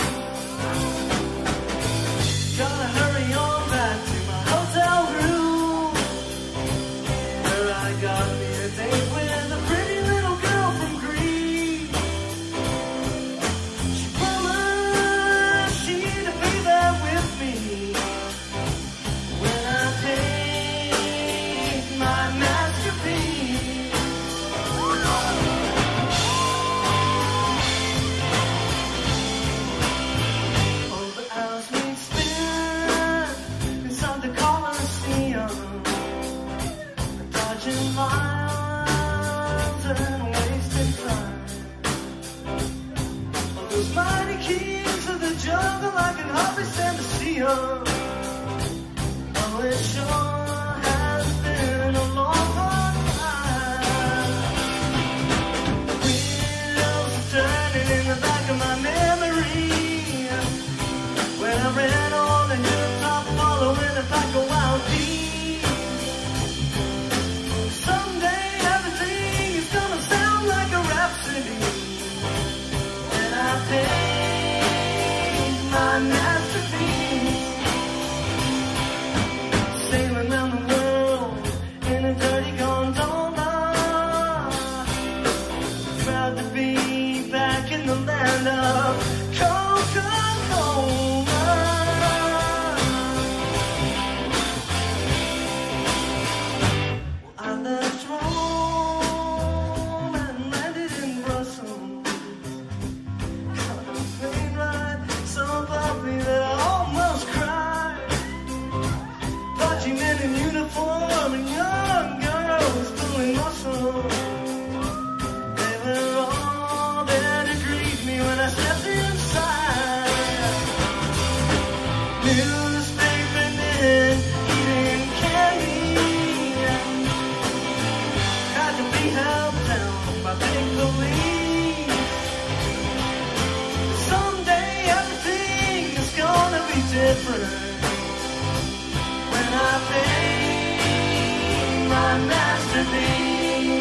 Gotta hurry on back to my hotel room, where I got me a date with a pretty little girl from Greece. She promised she'd be there with me when I paint my masterpiece. Oh, the hours we spent inside the Colosseum, dodging miles and wasting time. Oh, those mighty kings of the jungle, I can hardly stand to see 'em. Oh, it sure has been a long, hard ride. Wheels are turning in the back of my memory, when I ran on the hilltop following a pack of wild bees. Someday everything is gonna sound like a rhapsody when I paint my masterpiece. Sailing around the world in a dirty gondola, proud to be back in the land of Coca-Cola. I left Rome and landed in Brussels. Got a plane ride so bumpy that I almost cried. Watching men in uniform and young girls pulling muscle. They were all there to greet me when I stepped inside. Newspaper men eating candy had to be held down by big police. Someday everything is gonna be different when I paint my masterpiece.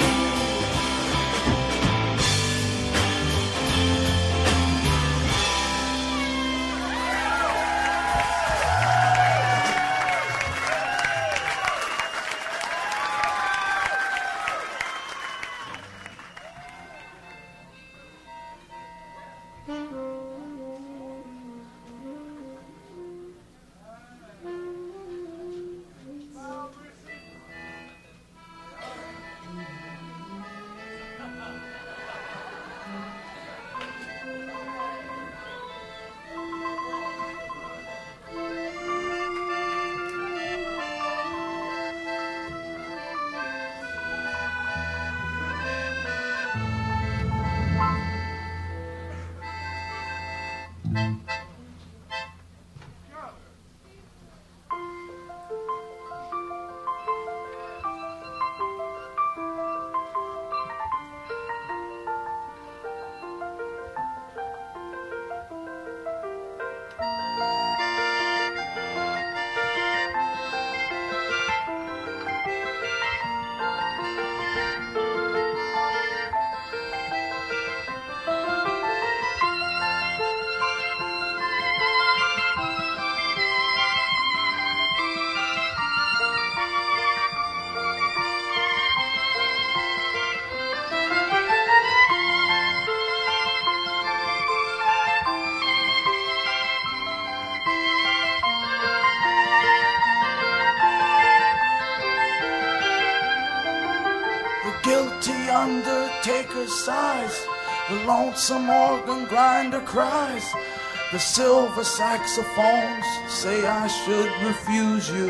Guilty undertaker sighs, the lonesome organ grinder cries, the silver saxophones say I should refuse you.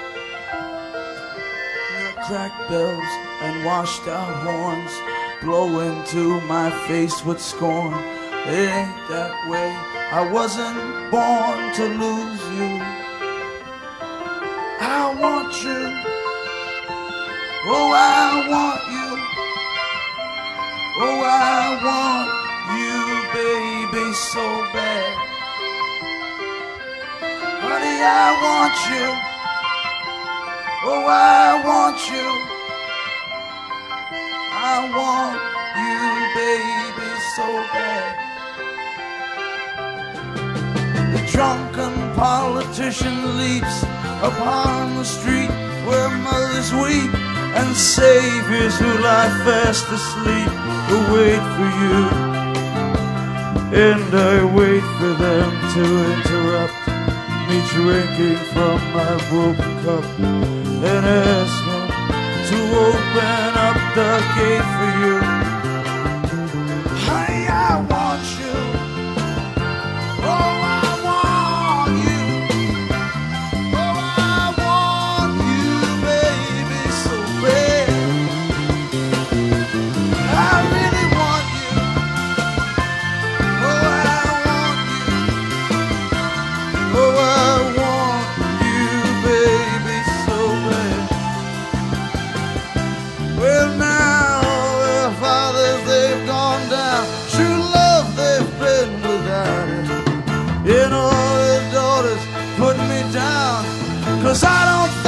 The cracked bells and washed out horns blow into my face with scorn. It ain't that way, I wasn't born to lose you. I want you, Oh, I want you. Oh, I want you, baby, so bad. Honey, I want you. Oh, I want you. I want you, baby, so bad. The drunken politician leaps upon the street where mothers weep and saviors who lie fast asleep will wait for you. And I wait for them to interrupt me drinking from my broken cup and ask them to open up the gate for you. Honey, I want you. Oh, I want you. Oh, I want you, baby, so bad. I really want you. Oh, I want you. Oh, I want you, baby, so bad. Well, now their fathers, they've gone down. True love, they've been without it. And all their daughters put me down. 'Cause I don't think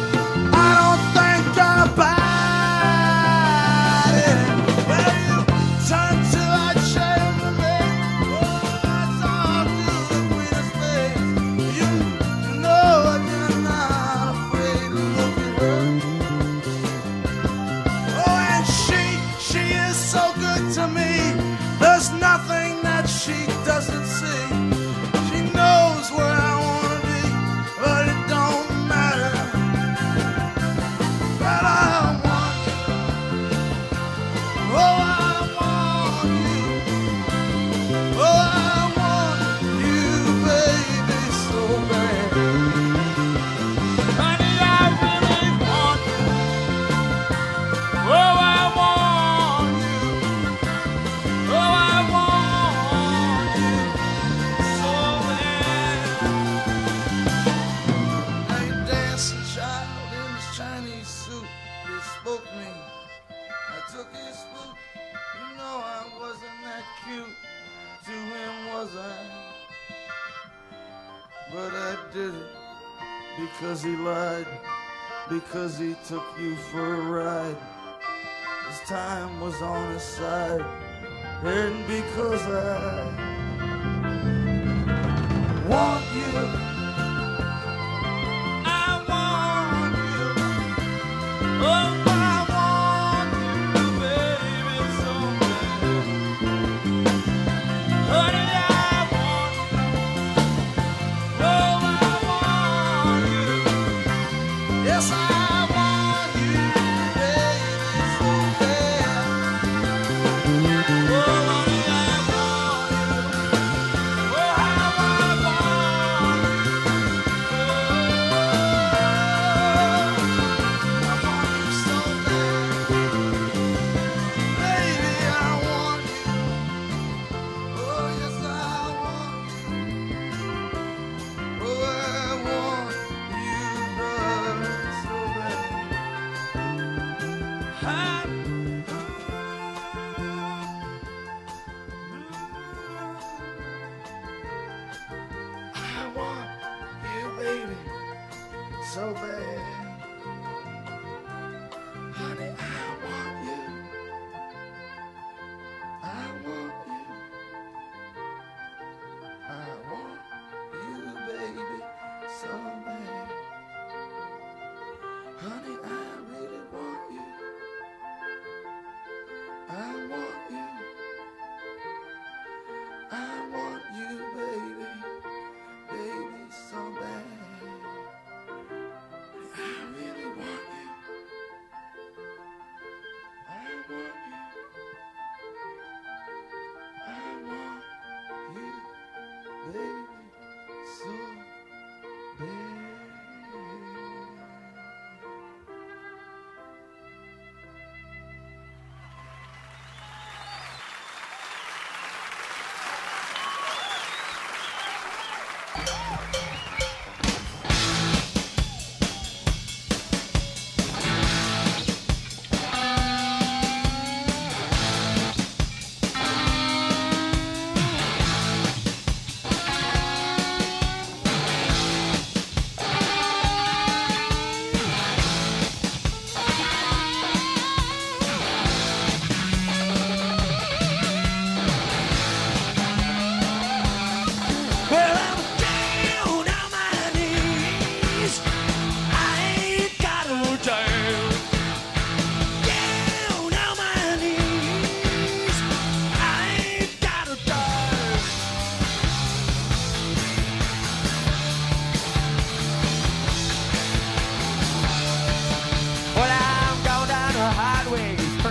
about it. Well, you turn to that shame to me. Oh, that's all to the greatest thing. You know you're not afraid to look at her. Oh, and she is so good to me. There's nothing that she doesn't see. She knows where I wanna be, but it don't matter. But I want you. Oh, I want you. Oh, I want you, baby, so bad. Honey, I really want you. Oh, I want you. Oh, I want you so bad. Now you dancing child in this Chinese suit. He spoke me. I took his flute. You know I wasn't that cute to him, was I? But I did it because he lied. Because he took you for a ride. His time was on his side. And because I want you, I want you. Oh, I want you, baby, so bad. Honey, I want you. Oh, I want you. Yes, I want you, baby, so bad. Oh, honey, I want you. Oh, how I want you. I want you so bad. Baby, I want you. Oh, yes, I want you. Oh, I want you, love, so bad. I want you, baby, so bad. Honey, I want you. I want you. I want you, baby, so bad. Honey, I really want you. I want you. I want you, baby, baby, so bad. I really want you. I want you. I want you, baby, so bad.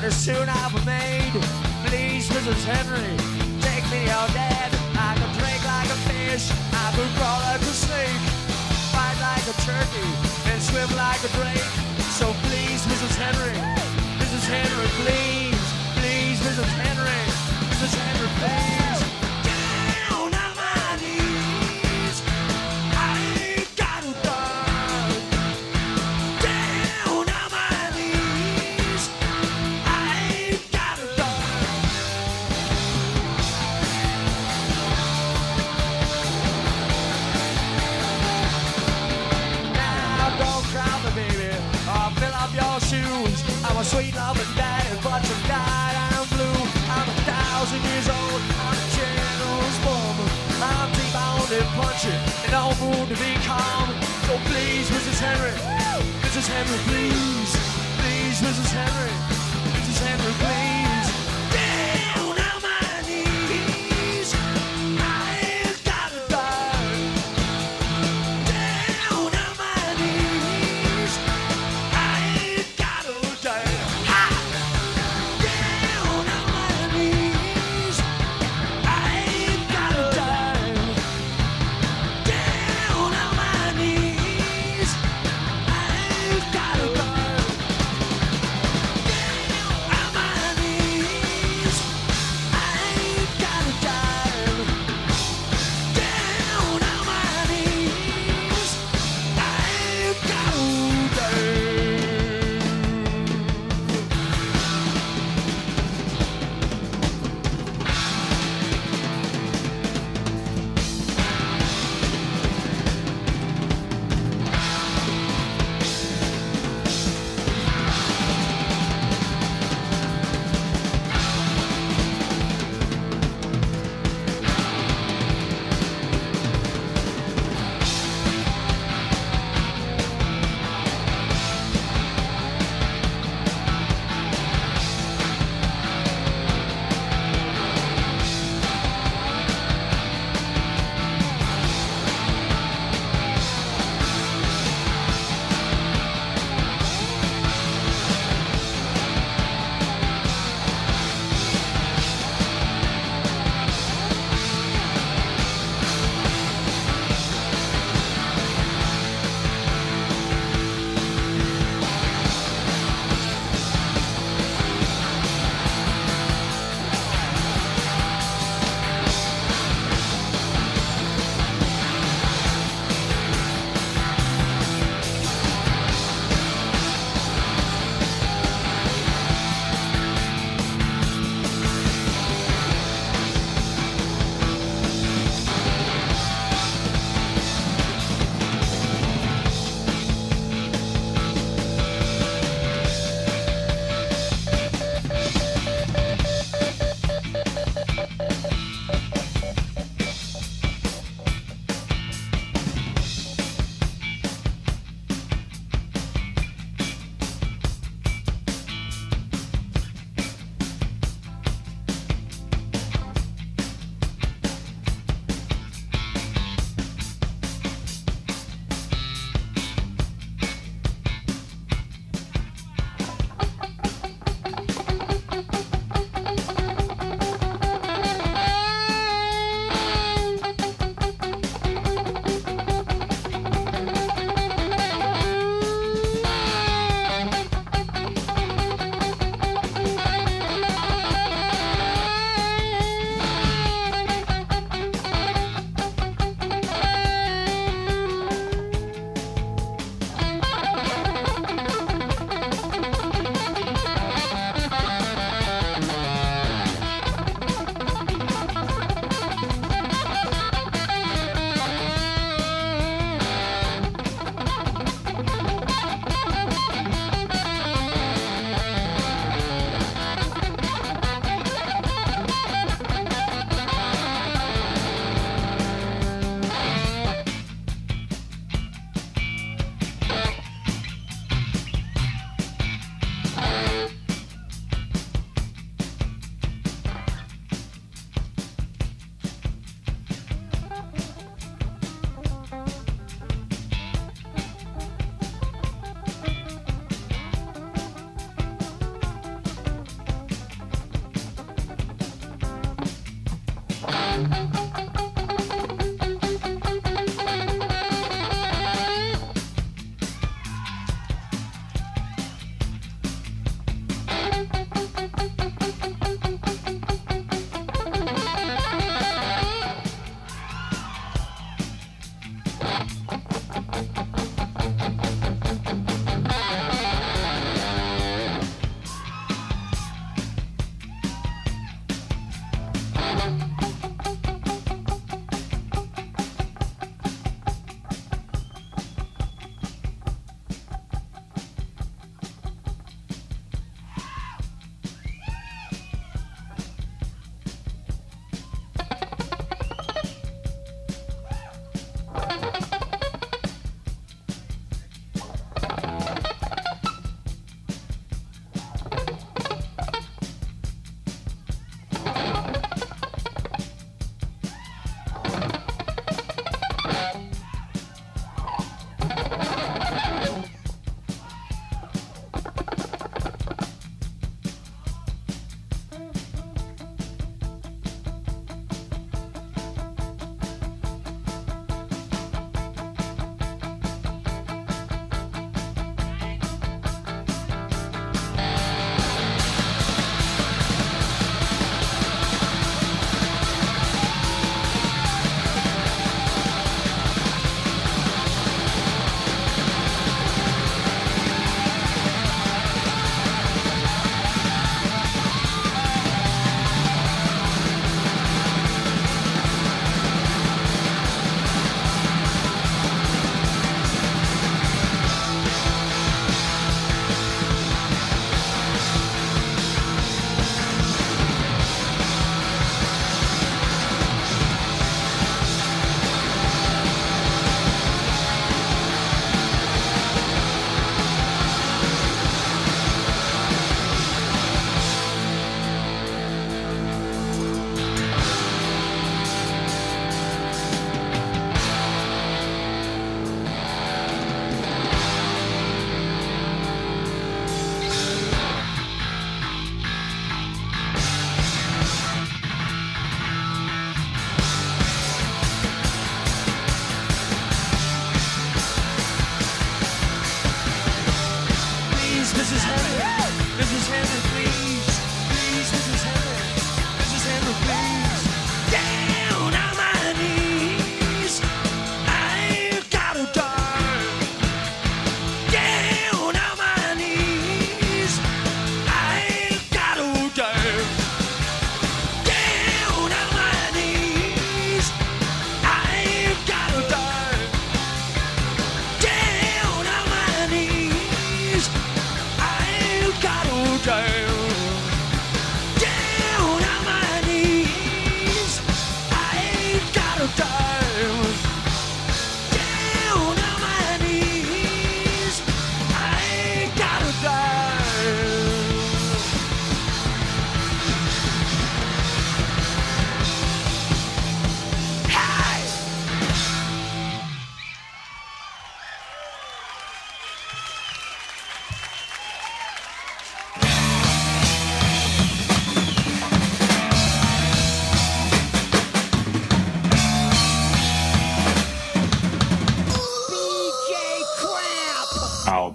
as soon I've made. Please, Mrs. Henry, take me out dead. I could drink like a fish, I could crawl like a snake, fight like a turkey, and swim like a drake. So please, Mrs. Henry, please, please, Mrs. Henry, please. Down on my knees, I ain't got a dime. Down on my knees, I ain't got a dime. Now don't cry, my baby, or fill up your shoes. I'm a sweet loving daddy, but you died, I'm blue. I'm 1,000 years old, I'm a general's woman. I'm deep-boned and punchy, and no mood to be calm. So please, Mrs. Henry, please, please, Mrs. Henry, please. Down on my knees, I ain't got a dime. Down on my knees, I ain't got a dime. Ha! Down on my knees, I ain't got a dime. Down on my knees, I ain't got a dime. Down on my knees.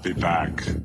be back.